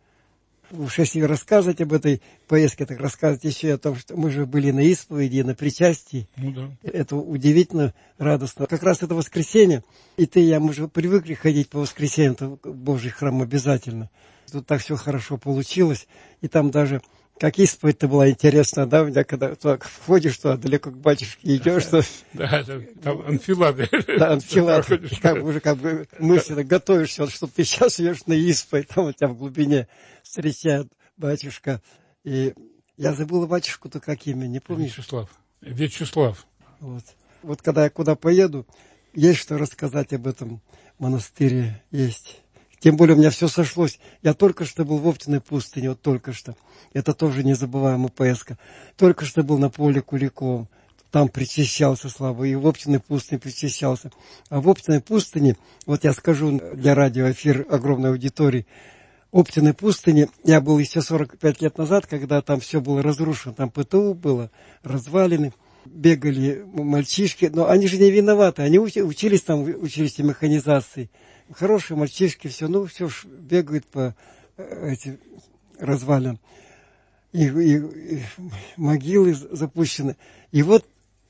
Уж если рассказывать об этой поездке, так рассказывать еще о том, что мы же были на исповеди, на причастии. Ну, да. Это удивительно, радостно. Как раз это воскресенье, и ты и я, мы же привыкли ходить по воскресеньям в Божий храм обязательно. Тут так все хорошо получилось, и там даже... Как исповедь-то была интересна, да, у меня, когда так входишь, что далеко к батюшке идешь, что... Да, там анфилады. Да, анфилады. Как бы уже как бы мысленно готовишься, что ты сейчас идешь на исповедь, там у тебя в глубине встречает батюшка. И я забыла батюшку-то как имя, не помнишь? Вячеслав. Вячеслав. Вот. Вот когда я куда поеду, есть что рассказать об этом монастыре, есть... Тем более у меня все сошлось. Я только что был в Оптиной пустыне, вот только что. Это тоже незабываемая поездка. Только что был на поле Куликовом. Там причащался, слава, и в Оптиной пустыне причащался. А в Оптиной пустыне, вот я скажу для радиоэфира огромной аудитории, Оптиной пустыне я был еще сорок пять лет назад, когда там все было разрушено. Там ПТУ было, развалины. Бегали мальчишки, но они же не виноваты. Они учились там, учились механизации. Хорошие мальчишки, все, ну, все ж бегают по этим развалинам. И, и, и могилы запущены. И вот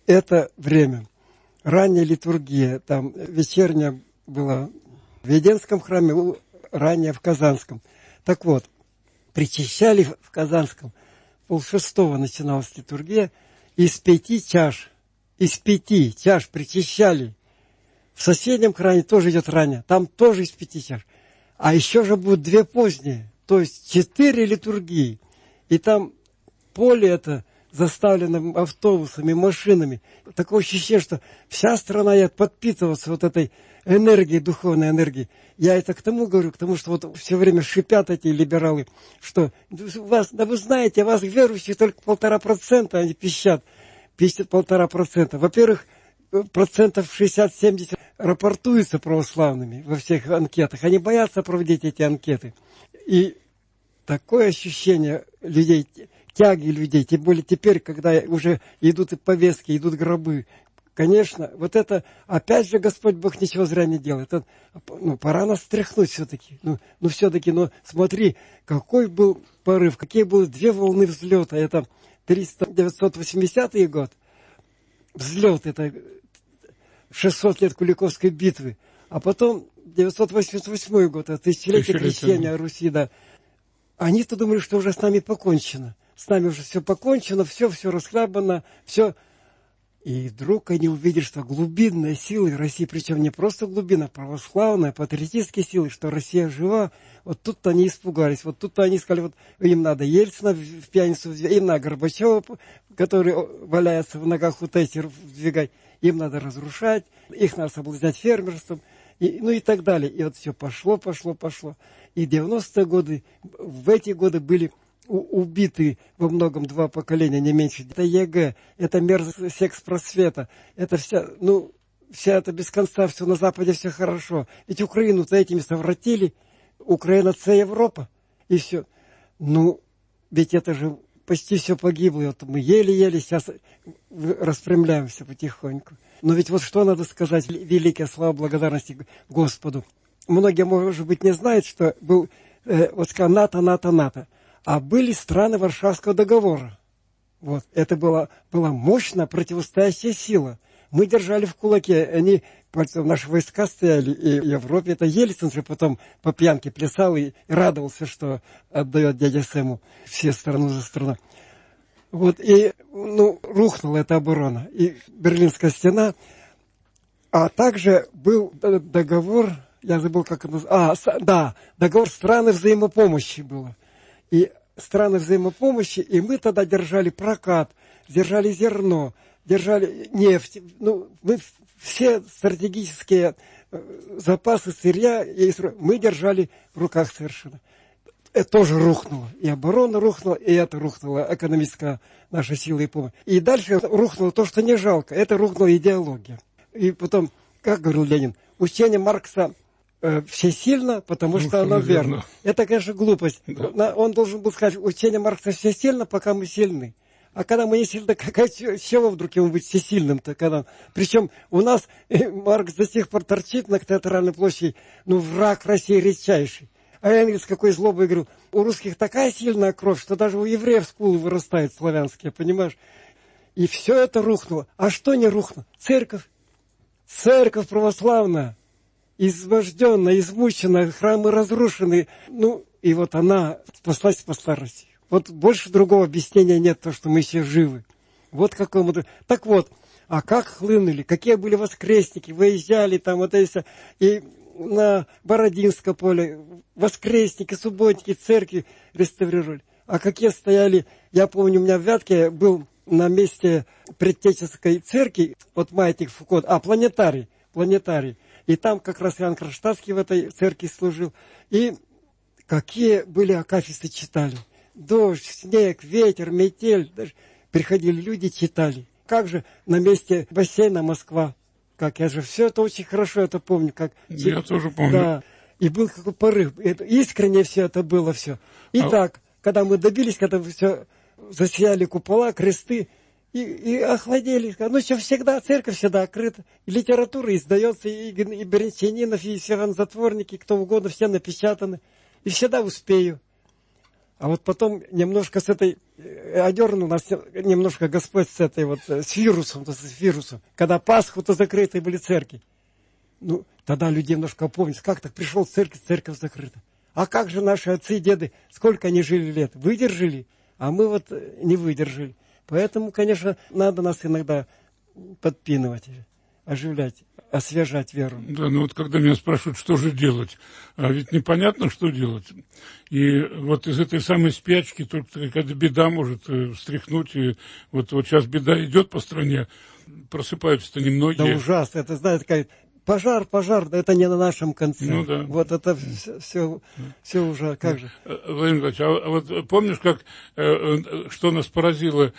это время. Ранняя литургия, там вечерняя была в Веденском храме, ранняя в Казанском. Так вот, причащали в Казанском, полшестого начиналась литургия, из пяти чаш, из пяти чаш причащали. В соседнем храме тоже идет ранее, там тоже из пяти чаш. А еще же будут две поздние, то есть четыре литургии. И там поле это заставлено автобусами, машинами. Такое ощущение, что вся страна едет подпитываться вот этой энергией, духовной энергией. Я это к тому говорю, к тому, что вот все время шипят эти либералы, что вас, да вы знаете, вас верующих только полтора процента, они пищат, пищат полтора процента. Во-первых, процентов шестьдесят-семьдесят рапортуются православными во всех анкетах. Они боятся проводить эти анкеты. И такое ощущение людей, тяги людей, тем более теперь, когда уже идут и повестки, идут гробы. Конечно, вот это, опять же, Господь Бог ничего зря не делает. Это, ну, пора нас стряхнуть все-таки. Ну, ну все-таки, ну, смотри, какой был порыв, какие были две волны взлета. Это девятьсот восьмидесятый год, взлет, это шестьсот лет Куликовской битвы. А потом девятьсот восемьдесят восьмой год, это тысячелетие крещения Руси, да. Они-то думали, что уже с нами покончено. С нами уже все покончено, все, все расхлябано, все. И вдруг они увидели, что глубинная сила России, причем не просто глубина, православная, патриотические силы, что Россия жива. Вот тут-то они испугались. Вот тут-то они сказали, вот им надо Ельцина в пьяницу, им надо Горбачева, который валяется в ногах у Тэтчера, вдвигать. Им надо разрушать, их надо соблазнять фермерством, и, ну и так далее. И вот все пошло, пошло, пошло. И девяностые годы, в эти годы были убиты во многом два поколения, не меньше. Это ЕГЭ, это мерзость секс-просвета, это вся, ну, вся это без конца, все на Западе, все хорошо. Ведь Украину-то этими совратили, Украина – це Европа, и все. Ну, ведь это же почти все погибло, и вот мы еле-еле сейчас распрямляемся потихоньку. Но ведь вот что надо сказать, великая слава благодарности Господу. Многие, может быть, не знают, что был, э, вот сказал, НАТО, НАТО, НАТО. А были страны Варшавского договора. Вот. Это была, была мощная противостоящая сила. Мы держали в кулаке. Они, наши войска стояли, и в Европе. Это Ельцин же потом по пьянке плясал и радовался, что отдает дядя Сэму все страну за страну. Вот. И, ну, рухнула эта оборона. И Берлинская стена. А также был договор, я забыл, как это называется. А, да, договор страны взаимопомощи было. И страны взаимопомощи, и мы тогда держали прокат, держали зерно, держали нефть. Ну, мы все стратегические запасы сырья мы держали в руках совершенно. Это тоже рухнуло. И оборона рухнула, и это рухнула экономическая наша сила и помощь. И дальше рухнуло то, что не жалко. Это рухнула идеология. И потом, как говорил Ленин, учение Маркса всесильно, потому что оно верно. Это, конечно, глупость. Да. Он должен был сказать, учение Маркса всесильно, пока мы сильны. А когда мы не сильны, какая, с чего вдруг ему быть всесильным-то? Когда... Причем у нас Маркс до сих пор торчит на Театральной площади, ну, враг России редчайший. А Энгельс какой злобой говорил, у русских такая сильная кровь, что даже у евреев скулы вырастают славянские, понимаешь? И все это рухнуло. А что не рухнуло? Церковь. Церковь православная. Изможденная, измученная, храмы разрушены. Ну, и вот она спаслась, спасла Россию. Вот больше другого объяснения нет, то, что мы еще живы. Вот какой мы... Так вот, а как хлынули, какие были воскресники, выезжали там, вот это, и на Бородинское поле воскресники, субботники, церкви реставрировали. А какие стояли, я помню, у меня в Вятке был на месте предтеческой церкви, вот маятник Фуко, а, планетарий, планетарий. И там как раз Иоанн Кронштадтский в этой церкви служил. И какие были акафисты читали. Дождь, снег, ветер, метель. Даже приходили люди, читали. Как же на месте бассейна Москва. Как я же все это очень хорошо это помню. Как... Я тоже помню. Да. И был какой порыв. Это, искренне все это было все. И а... так, когда мы добились, когда все засияли купола, кресты, И, и охладели. Ну, что всегда, церковь всегда открыта. И литература издается, и, и Беренчанинов, и Севан-затворники, кто угодно, все напечатаны. И всегда успею. А вот потом немножко с этой одернул нас немножко Господь с этой вот, с вирусом, с вирусом. Когда Пасху-то закрыты были церкви. Ну, тогда люди немножко помнят, как так пришел в церковь, церковь закрыта. А как же наши отцы и деды, сколько они жили лет, выдержали, а мы вот не выдержали. Поэтому, конечно, надо нас иногда подпинывать, оживлять, освежать веру. Да, ну вот когда меня спрашивают, что же делать, а ведь непонятно, что делать. И вот из этой самой спячки только какая-то беда может э, встряхнуть. И вот, вот сейчас беда идет по стране, просыпаются-то немногие. Да ужасно, это, знаете, такая... Пожар, пожар, это не на нашем конце. Ну, да. Вот это все, все, все уже, как же. Владимир Николаевич, а вот помнишь, как, что нас поразило?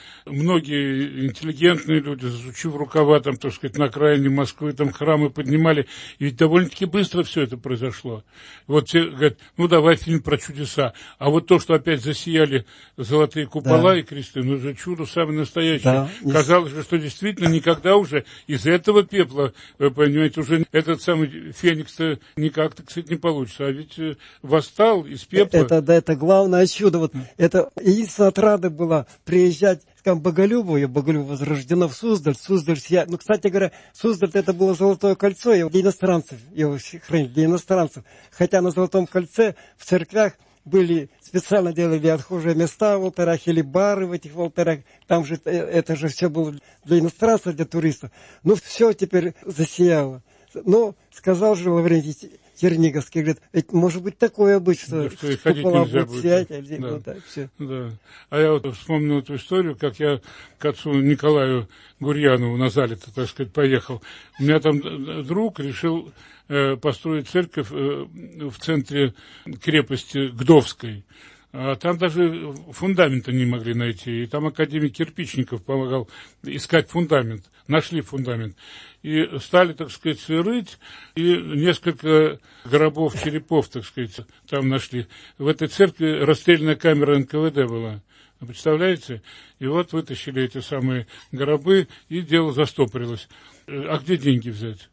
Многие интеллигентные люди, засучив рукава, там, так сказать, на окраине Москвы, там храмы поднимали, и ведь довольно-таки быстро все это произошло. Вот все говорят, ну, давай фильм про чудеса. А вот то, что опять засияли золотые купола, да, и кресты, ну, это чудо самое настоящее. Да. Казалось же, что действительно никогда уже из этого пепла, вы понимаете, уже этот самый Феникс-то никак, так сказать, не получится. А ведь восстал из пепла. Это, да, это главное чудо. Вот это единственная отрада была приезжать, скажем, Боголюбову, я Боголюбов возрождена в Суздаль, Суздаль сия... Ну, кстати говоря, Суздаль это было Золотое кольцо, его для иностранцев, его хранили для иностранцев. Хотя на Золотом кольце в церквях были, специально делали отхожие места в алтарях или бары в этих алтарях. Там же, это же все было для иностранцев, для туристов. Ну, все теперь засияло. Но сказал же Лаврентий Черниговский, говорит, ведь может быть такое обычно, да, что и ходить нельзя будет. Сиять, да. Ну, да, все. Да. А я вот вспомнил эту историю, как я к отцу Николаю Гурьянову на Зале-то, так сказать, поехал. У меня там друг решил э, построить церковь э, в центре крепости Гдовской. А там даже фундамента не могли найти. И там академик Кирпичников помогал искать фундамент. Нашли фундамент. И стали, так сказать, рыть. И несколько гробов, черепов, так сказать, там нашли. В этой церкви расстрельная камера эн ка вэ дэ была. Вы представляете? И вот вытащили эти самые гробы, и дело застопорилось. А где деньги взять?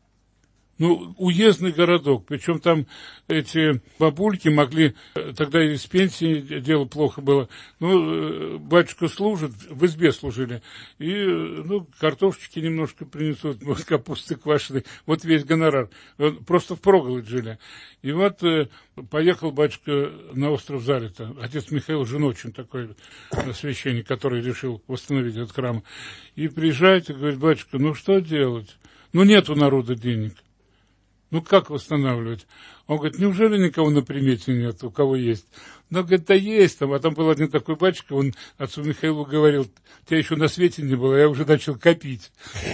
Ну, уездный городок, причем там эти бабульки могли, тогда и с пенсии дело плохо было, ну, батюшка служит, в избе служили, и, ну, картошечки немножко принесут, может, капусты квашеной, вот весь гонорар, просто впроголодь жили. И вот поехал батюшка на остров Залито, отец Михаил Женочин, такой священник, который решил восстановить этот храм, и приезжает и говорит, батюшка, ну, что делать? Ну, нет у народа денег. Ну, как восстанавливать? Он говорит, неужели никого на примете нет, у кого есть? Ну, говорит, да есть там. А там был один такой батюшка, он отцу Михаилу говорил, тебя еще на свете не было, я уже начал копить.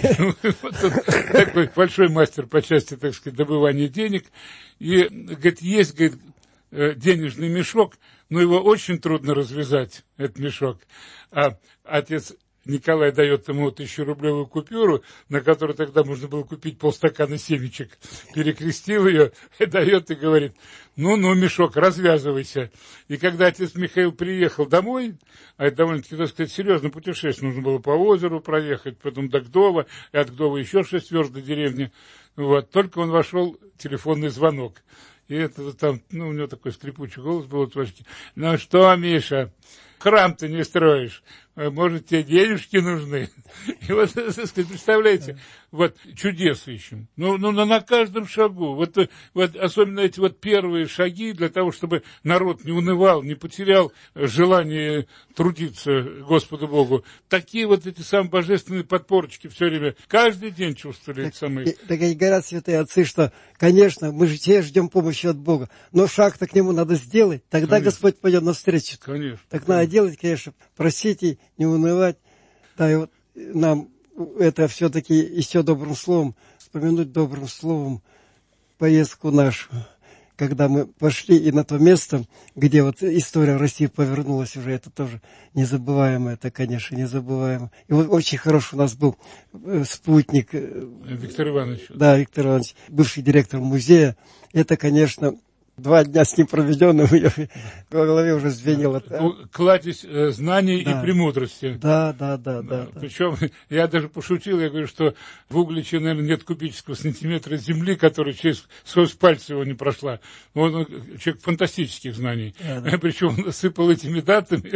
Такой большой мастер по части, так сказать, добывания денег. И, говорит, есть, говорит, денежный мешок, но его очень трудно развязать, этот мешок. А отец Николай дает ему тысячерублевую купюру, на которую тогда можно было купить полстакана семечек. Перекрестил ее, и дает и говорит, ну-ну, мешок, развязывайся. И когда отец Михаил приехал домой, а это довольно-таки, так сказать, серьезное путешествие, нужно было по озеру проехать, потом до Гдова, и от Гдова еще шесть верст до деревни. Вот, только он вошел, телефонный звонок. И это там, ну, у него такой скрипучий голос был от Васьки. Ну что, Миша, храм-то не строишь, может, тебе денежки нужны? И вот, представляете, вот чудес ищем. Ну, ну на каждом шагу. Вот, вот особенно эти вот первые шаги для того, чтобы народ не унывал, не потерял желание трудиться Господу Богу. Такие вот эти самые божественные подпорочки все время, каждый день чувствовали эти самые. Так и говорят святые отцы, что, конечно, мы же все ждем помощи от Бога, но шаг-то к нему надо сделать, тогда конечно. Господь пойдет навстречу. Конечно. Так конечно. Надо делать, конечно, просить и не унывать. Да, и вот нам это все-таки еще добрым словом, вспомянуть добрым словом поездку нашу, когда мы пошли и на то место, где вот история России повернулась уже, это тоже незабываемо, это, конечно, незабываемо. И вот очень хороший у нас был спутник. Виктор Иванович. Да, Виктор Иванович, бывший директор музея. Это, конечно, два дня с ним проведенным, в голове уже звенело. Ну, кладезь э, знаний да. и премудрости. Да, да, да, да. да. Причем я даже пошутил, я говорю, что в Угличе, наверное, нет кубического сантиметра земли, которая через сквозь пальцы его не прошла. Он, он человек фантастических знаний. Да, да. Причем он сыпал этими датами.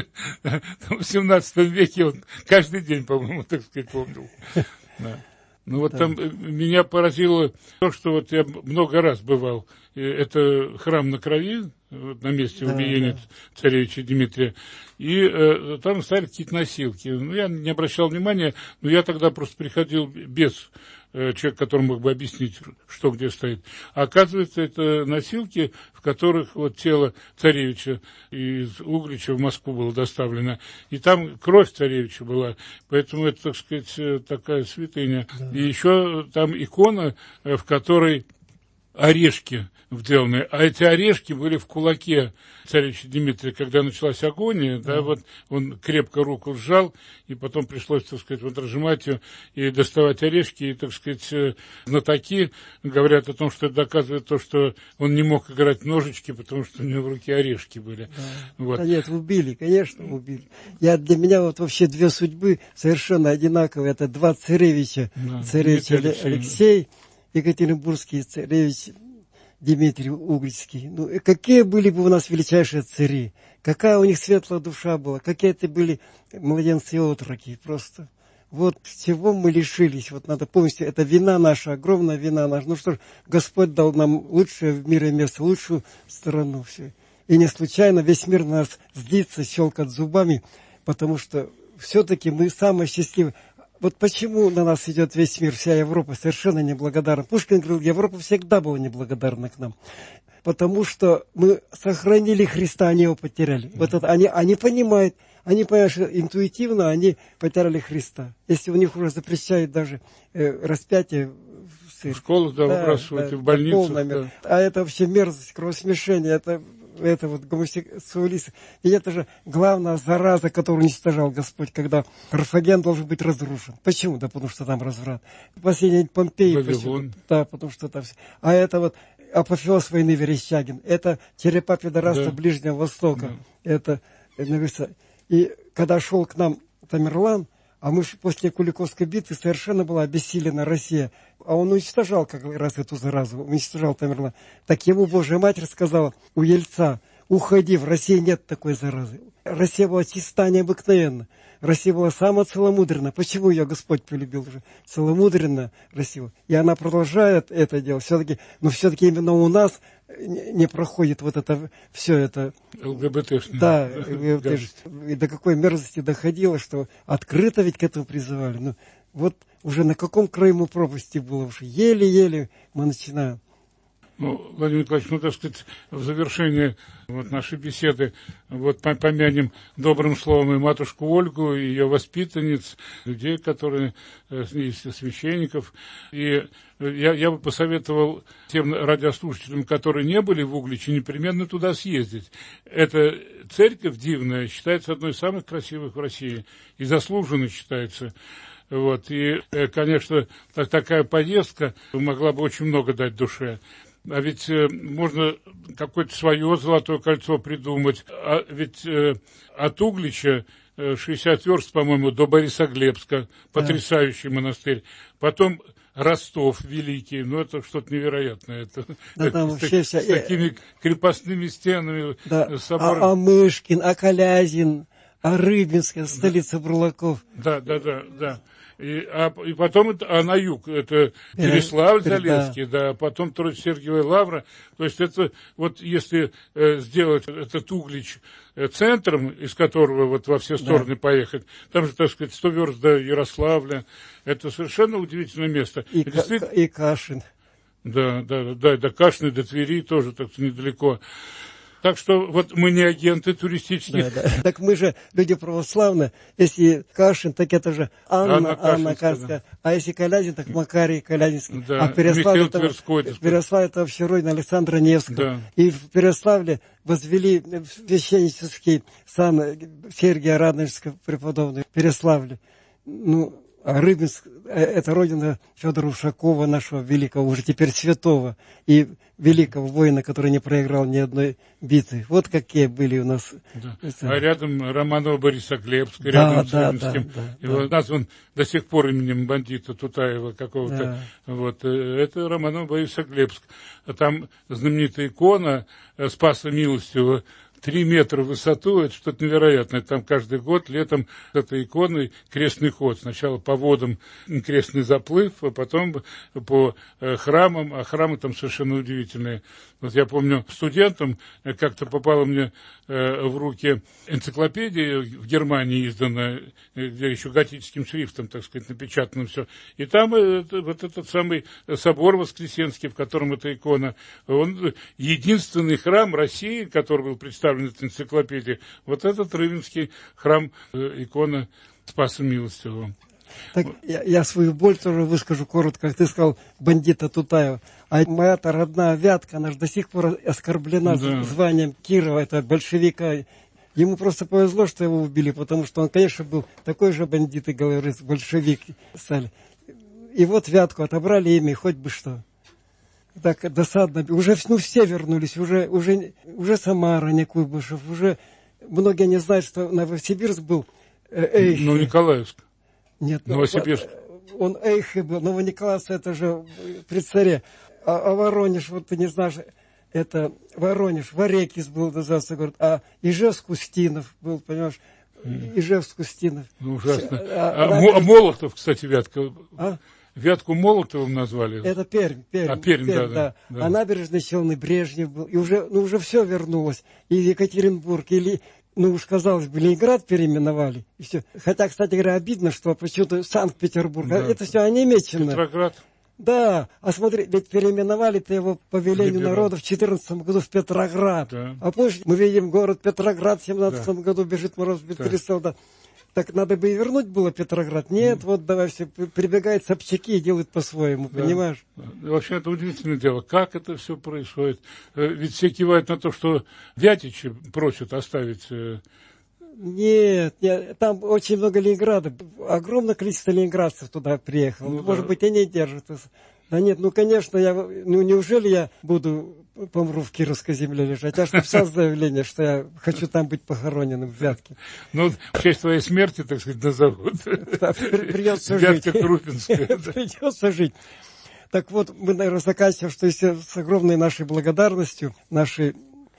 В семнадцатом веке он каждый день, по-моему, так сказать, помнил. Да. Ну вот да. Там меня поразило то, что вот я много раз бывал. Это храм на Крови, на месте да, убиения да. царевича Дмитрия. И э, там стояли какие-то носилки. Ну, я не обращал внимания, но я тогда просто приходил без э, человека, который мог бы объяснить, что где стоит. А оказывается, это носилки, в которых вот тело царевича из Углича в Москву было доставлено. И там кровь царевича была. Поэтому это, так сказать, такая святыня. Да. И еще там икона, в которой орешки вделаны, а эти орешки были в кулаке царевича Дмитрия, когда началась агония, да, да вот он крепко руку сжал, и потом пришлось, так сказать, вот разжимать ее и доставать орешки, и, так сказать, знатоки говорят о том, что это доказывает то, что он не мог играть в ножички, потому что у него в руке орешки были. Да, вот. Да нет, убили, конечно, убили. Я, для меня вот вообще две судьбы совершенно одинаковые, это два царевича, да, царевич Алексей, Алексей Екатеринбургский, царевич Дмитрий Угличский. Ну, какие были бы у нас величайшие цари, какая у них светлая душа была, какие это были младенцы и отроки, просто. Вот чего мы лишились, вот надо помнить, это вина наша, огромная вина наша. Ну что ж, Господь дал нам лучшее в мире место, лучшую сторону все. И не случайно весь мир на нас злится, щелкает зубами, потому что все-таки мы самые счастливые. Вот почему на нас идет весь мир, вся Европа совершенно неблагодарна. Пушкин говорил, Европа всегда была неблагодарна к нам. Потому что мы сохранили Христа, они его потеряли. Вот это, они, они понимают, они понимают, что интуитивно они потеряли Христа. Если у них уже запрещают даже э, распятие в церкви. В школах, да, да выбрасывают, да, и в больницах. Да. А это вообще мерзость, кровосмешение, это... Это вот гомосексуалисты. И это же главная зараза, которую уничтожал Господь, когда Карфаген должен быть разрушен. Почему? Да потому что там разврат. Последний Помпей. Да, потому что там все. А это вот апофеоз войны Верещагин. Это черепа пидораса да. Ближнего Востока. Да. Это, это, и когда шел к нам Тамерлан, а мы после Куликовской битвы совершенно была обессилена Россия. А он уничтожал как раз эту заразу, уничтожал Тамерлан. Так ему Божья Матерь сказала у Ельца, уходи, в России нет такой заразы. Россия была чиста, необыкновенна. Россия была самая целомудренная. Почему ее Господь полюбил уже? Целомудренная Россия. И она продолжает это делать. Все-таки, но все-таки именно у нас не проходит вот это, все это... ЛГБТшное. Да, и до какой мерзости доходило, что открыто ведь к этому призывали. Ну, вот уже на каком краю мы пропасти было уже. Еле-еле мы начинаем. Ну, Владимир Николаевич, ну, так сказать, в завершении вот нашей беседы вот помянем добрым словом и матушку Ольгу, и ее воспитанниц, людей, которые, и священников. И я, я бы посоветовал тем радиослушателям, которые не были в Угличе, непременно туда съездить. Эта церковь дивная считается одной из самых красивых в России, и заслуженно считается. Вот. И, конечно, так, такая поездка могла бы очень много дать душе. А ведь э, можно какое-то свое золотое кольцо придумать. А ведь э, от Углича э, шестьдесят верст, по-моему, до Борисоглебска. Потрясающий да. монастырь. Потом Ростов великий. Ну, это что-то невероятное. Это, да, это, с, так, вся... с такими крепостными стенами. Да. Собор... А, а Мышкин, а Калязин, а Рыбинская, столица да. бурлаков. Да, да, да, да. И, а, и потом это, а на юг, это Переславль-Залесский, да. да, потом Троице-Сергиевая Лавра. То есть это, вот если э, сделать этот Углич э, центром, из которого вот во все стороны да. поехать, там же, так сказать, сто верст до Ярославля, это совершенно удивительное место. И, и, действительно... и Кашин. Да, да, да, до Кашины, до Твери тоже так недалеко. Так что вот мы не агенты туристические. Да, да. Так мы же люди православные. Если Кашин, так это же Анна, Анна, Анна Кашинская. Да. А если Калязин, так Макарий Калязинский. Да. А Переславль это, Переславль это вообще родина Александра Невского. Да. И в Переславле возвели священнический сан Сергия Радонежского преподобного в Переславле. Ну, А Рыбинск – это родина Федора Ушакова, нашего великого, уже теперь святого, и великого воина, который не проиграл ни одной битвы. Вот какие были у нас. Да. Это... А рядом Романово-Борисоглебск, да, рядом да, с Рыбинским. Да, да, Его да. назван до сих пор именем бандита Тутаева какого-то. Да. Вот. Это Романово-Борисоглебск. Там знаменитая икона Спаса Милостивого. Три метра в высоту, это что-то невероятное. Там каждый год летом этой иконой крестный ход. Сначала по водам крестный заплыв, а потом по храмам. А храмы там совершенно удивительные. Вот я помню, студентом как-то попала мне в руки энциклопедия в Германии изданная, где еще готическим шрифтом, так сказать, напечатано все. И там вот этот самый собор Воскресенский, в котором эта икона, он единственный храм России, который был представлен в этой энциклопедии, вот этот Рыбинский храм, икона Спаса Милостивого. Так я, я свою боль тоже выскажу коротко, как ты сказал, бандита Тутаева. А моя-то родная Вятка, она же до сих пор оскорблена да. званием Кирова, это большевика. Ему просто повезло, что его убили, потому что он, конечно, был такой же бандит и головорез, большевик стали. И вот Вятку отобрали имя, хоть бы что. Так досадно. Уже ну, все вернулись, уже, уже, уже Самара, не Куйбышев, уже многие не знают, что Новосибирск был. Эй, ну, Николаевск. Нет, Новосибирск. Он Эйхе был, Новониколаевск, это же при царе. А, а Воронеж, вот ты не знаешь, это Воронеж, Варекис был, называется город, а Ижевск Устинов был, понимаешь, mm. Ижевск Устинов. Ну, ужасно. А, а, а Молотов, кстати, Вятка. А? Вятку Молотовым назвали. Это Пермь, Пермь. А, Пермь, Пермь да, да. да, да. А набережной Челны Брежнев был. И уже, ну, уже все вернулось. И Екатеринбург, или... Ну уж, казалось бы, Ленинград переименовали. И все. Хотя, кстати говоря, обидно, что почему-то Санкт-Петербург. Да. Это все онемечено. Петроград. Да. А смотри, ведь переименовали-то его по велению Либерал. Народа в четырнадцатом году в Петроград. Да. А позже мы видим город Петроград, в семнадцатом да. году бежит мороз без перестал. Да. Так надо бы и вернуть было Петроград. Нет, mm. вот давай все, прибегают Собчаки и делают по-своему, да. понимаешь? Вообще это удивительное дело. Как это все происходит? Ведь все кивают на то, что Вятичи просят оставить... Нет, нет, там очень много Ленинграда. Огромное количество ленинградцев туда приехало. Ну, Может да. быть, они держатся. Да нет, ну, конечно, я, ну, неужели я буду, помру в Кировской земле лежать? Я же написал заявление, что я хочу там быть похороненным в Вятке. Ну, в честь твоей смерти, так сказать, назовут. Да, придется жить. Вятка-Крупинская. Придется жить. Так вот, мы, наверное, заканчиваем, что с огромной нашей благодарностью нашей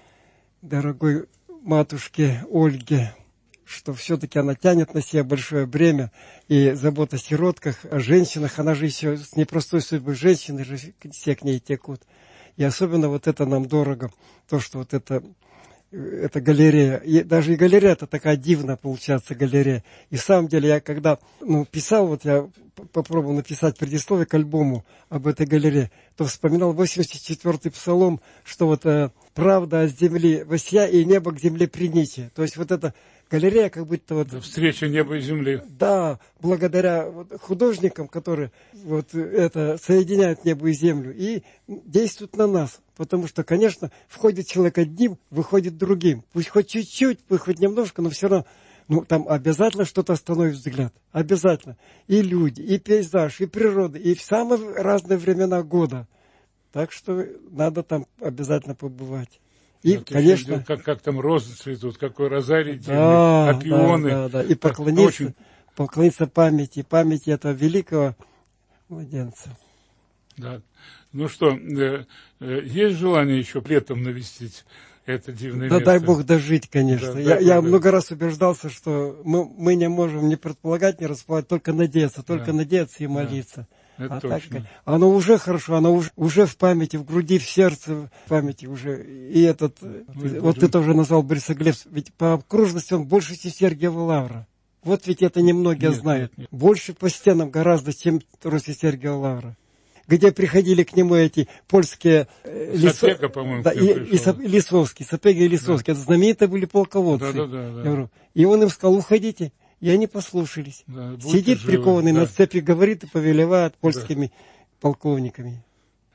дорогой матушке Ольге, что все-таки она тянет на себя большое бремя и забота о сиротках, о женщинах. Она же еще с непростой судьбой женщины, же все к ней текут. И особенно вот это нам дорого, то, что вот это, это галерея. И даже и галерея, это такая дивная получается галерея. И в самом деле я когда ну, писал, вот я попробовал написать предисловие к альбому об этой галерее, то вспоминал восемьдесят четвёртый псалом, что вот э, правда от земли восья и небо к земле прините. То есть вот это галерея как будто вот... Встреча неба и земли. Да, благодаря вот художникам, которые вот это соединяют небо и землю и действуют на нас. Потому что, конечно, входит человек одним, выходит другим. Пусть хоть чуть-чуть, пусть хоть немножко, но все равно, ну, там обязательно что-то остановит взгляд. Обязательно. И люди, и пейзаж, и природа, и в самые разные времена года. Так что надо там обязательно побывать. И, да, конечно... Видел, как, как там розы цветут, какой розарий, да, опионы. Да, да, да. И поклониться, очень... поклониться памяти, памяти этого великого младенца. Да. Ну что, э, э, есть желание еще летом навестить это дивное да, место? Да дай Бог дожить, конечно. Да, я я много раз убеждался, что мы, мы не можем не предполагать, не располагать, только надеяться, только да. надеяться и молиться. Да. Это а точно. Так, оно уже хорошо, оно уже, уже в памяти, в груди, в сердце, в памяти уже. И этот, мы вот будем... ты тоже назвал Борисоглебск, ведь по окружности он больше, чем Сергиева Лавра. Вот ведь это немногие нет, знают. Нет, нет. Больше по стенам гораздо, чем Руси Сергиева Лавра. Где приходили к нему эти польские... Сапега, Лисо... по-моему, да, и, и Сап... Лисовский, Сапега и Лисовский. Да. Это знаменитые были полководцы. Да, да, да, да. Я говорю, и он им сказал, уходите. И они послушались. Да, сидит живы, прикованный да. на цепи, говорит и повелевает польскими да. полковниками.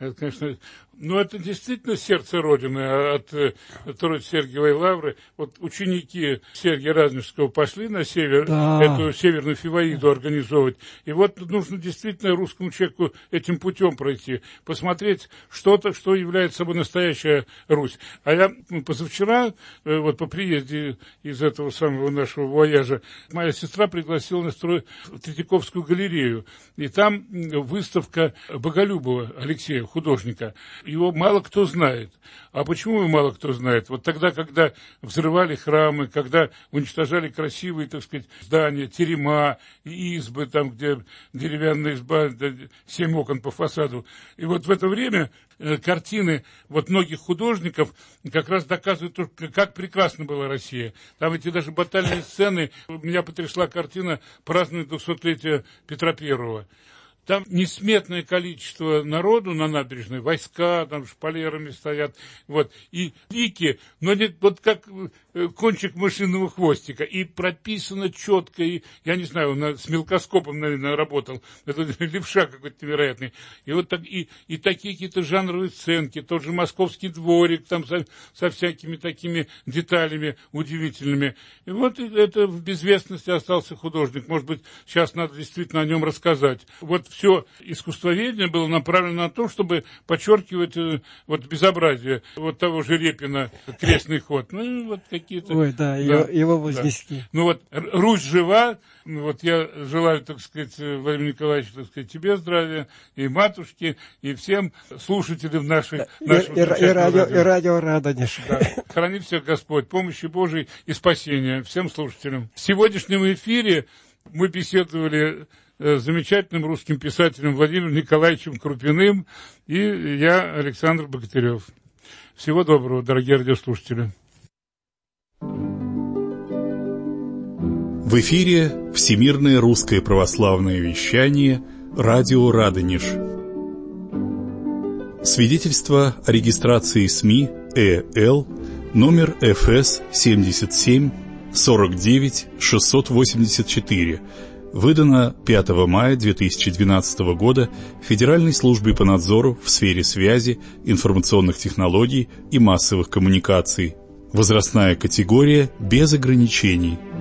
Это, конечно, ну, это действительно сердце Родины от, от Троице-Сергиевой лавры. Вот ученики Сергия Радонежского пошли на север, да. эту северную Фиваиду организовывать. И вот нужно действительно русскому человеку этим путем пройти, посмотреть что-то, что является собой настоящая Русь. А я позавчера, вот по приезде из этого самого нашего вояжа, моя сестра пригласила нас в Третьяковскую галерею. И там выставка Боголюбова Алексея, художника. Его мало кто знает. А почему его мало кто знает? Вот тогда, когда взрывали храмы, когда уничтожали красивые, так сказать, здания, терема, избы, там, где деревянная изба, семь окон по фасаду. И вот в это время картины вот многих художников как раз доказывают, как прекрасна была Россия. Там эти даже батальные сцены. Меня потрясла картина «Празднует двухсотлетие Петра Первого». Там несметное количество народу на набережной, войска там шпалерами стоят, вот, и лики, но не вот как кончик мышиного хвостика, и прописано четко, и, я не знаю, он с мелкоскопом, наверное, работал, это левша какой-то невероятный, и вот так, и, и такие какие-то жанровые сценки, тот же московский дворик, там со, со всякими такими деталями удивительными, и вот это в безвестности остался художник, может быть, сейчас надо действительно о нем рассказать, вот все искусствоведение было направлено на то, чтобы подчеркивать э, вот безобразие вот того же Репина, крестный ход. Ну, вот какие-то... Ой, да, да его, его вознесли. Да. Ну, вот Русь жива. Вот я желаю, так сказать, Владимир Николаевич, так сказать, тебе здравия, и матушке, и всем слушателям нашей... Да. нашего и, и, и, радио, и радио Радонеж. Да. Храни всех Господь, помощи Божией и спасения всем слушателям. В сегодняшнем эфире мы беседовали с замечательным русским писателем Владимиром Николаевичем Крупиным и я, Александр Богатырев. Всего доброго, дорогие радиослушатели. В эфире Всемирное русское православное вещание «Радио Радонеж». Свидетельство о регистрации СМИ ЭЛ номер эф эс семьдесят семь сорок девять шестьсот восемьдесят четыре, выдано пятого мая две тысячи двенадцатого года Федеральной службой по надзору в сфере связи, информационных технологий и массовых коммуникаций. Возрастная категория без ограничений.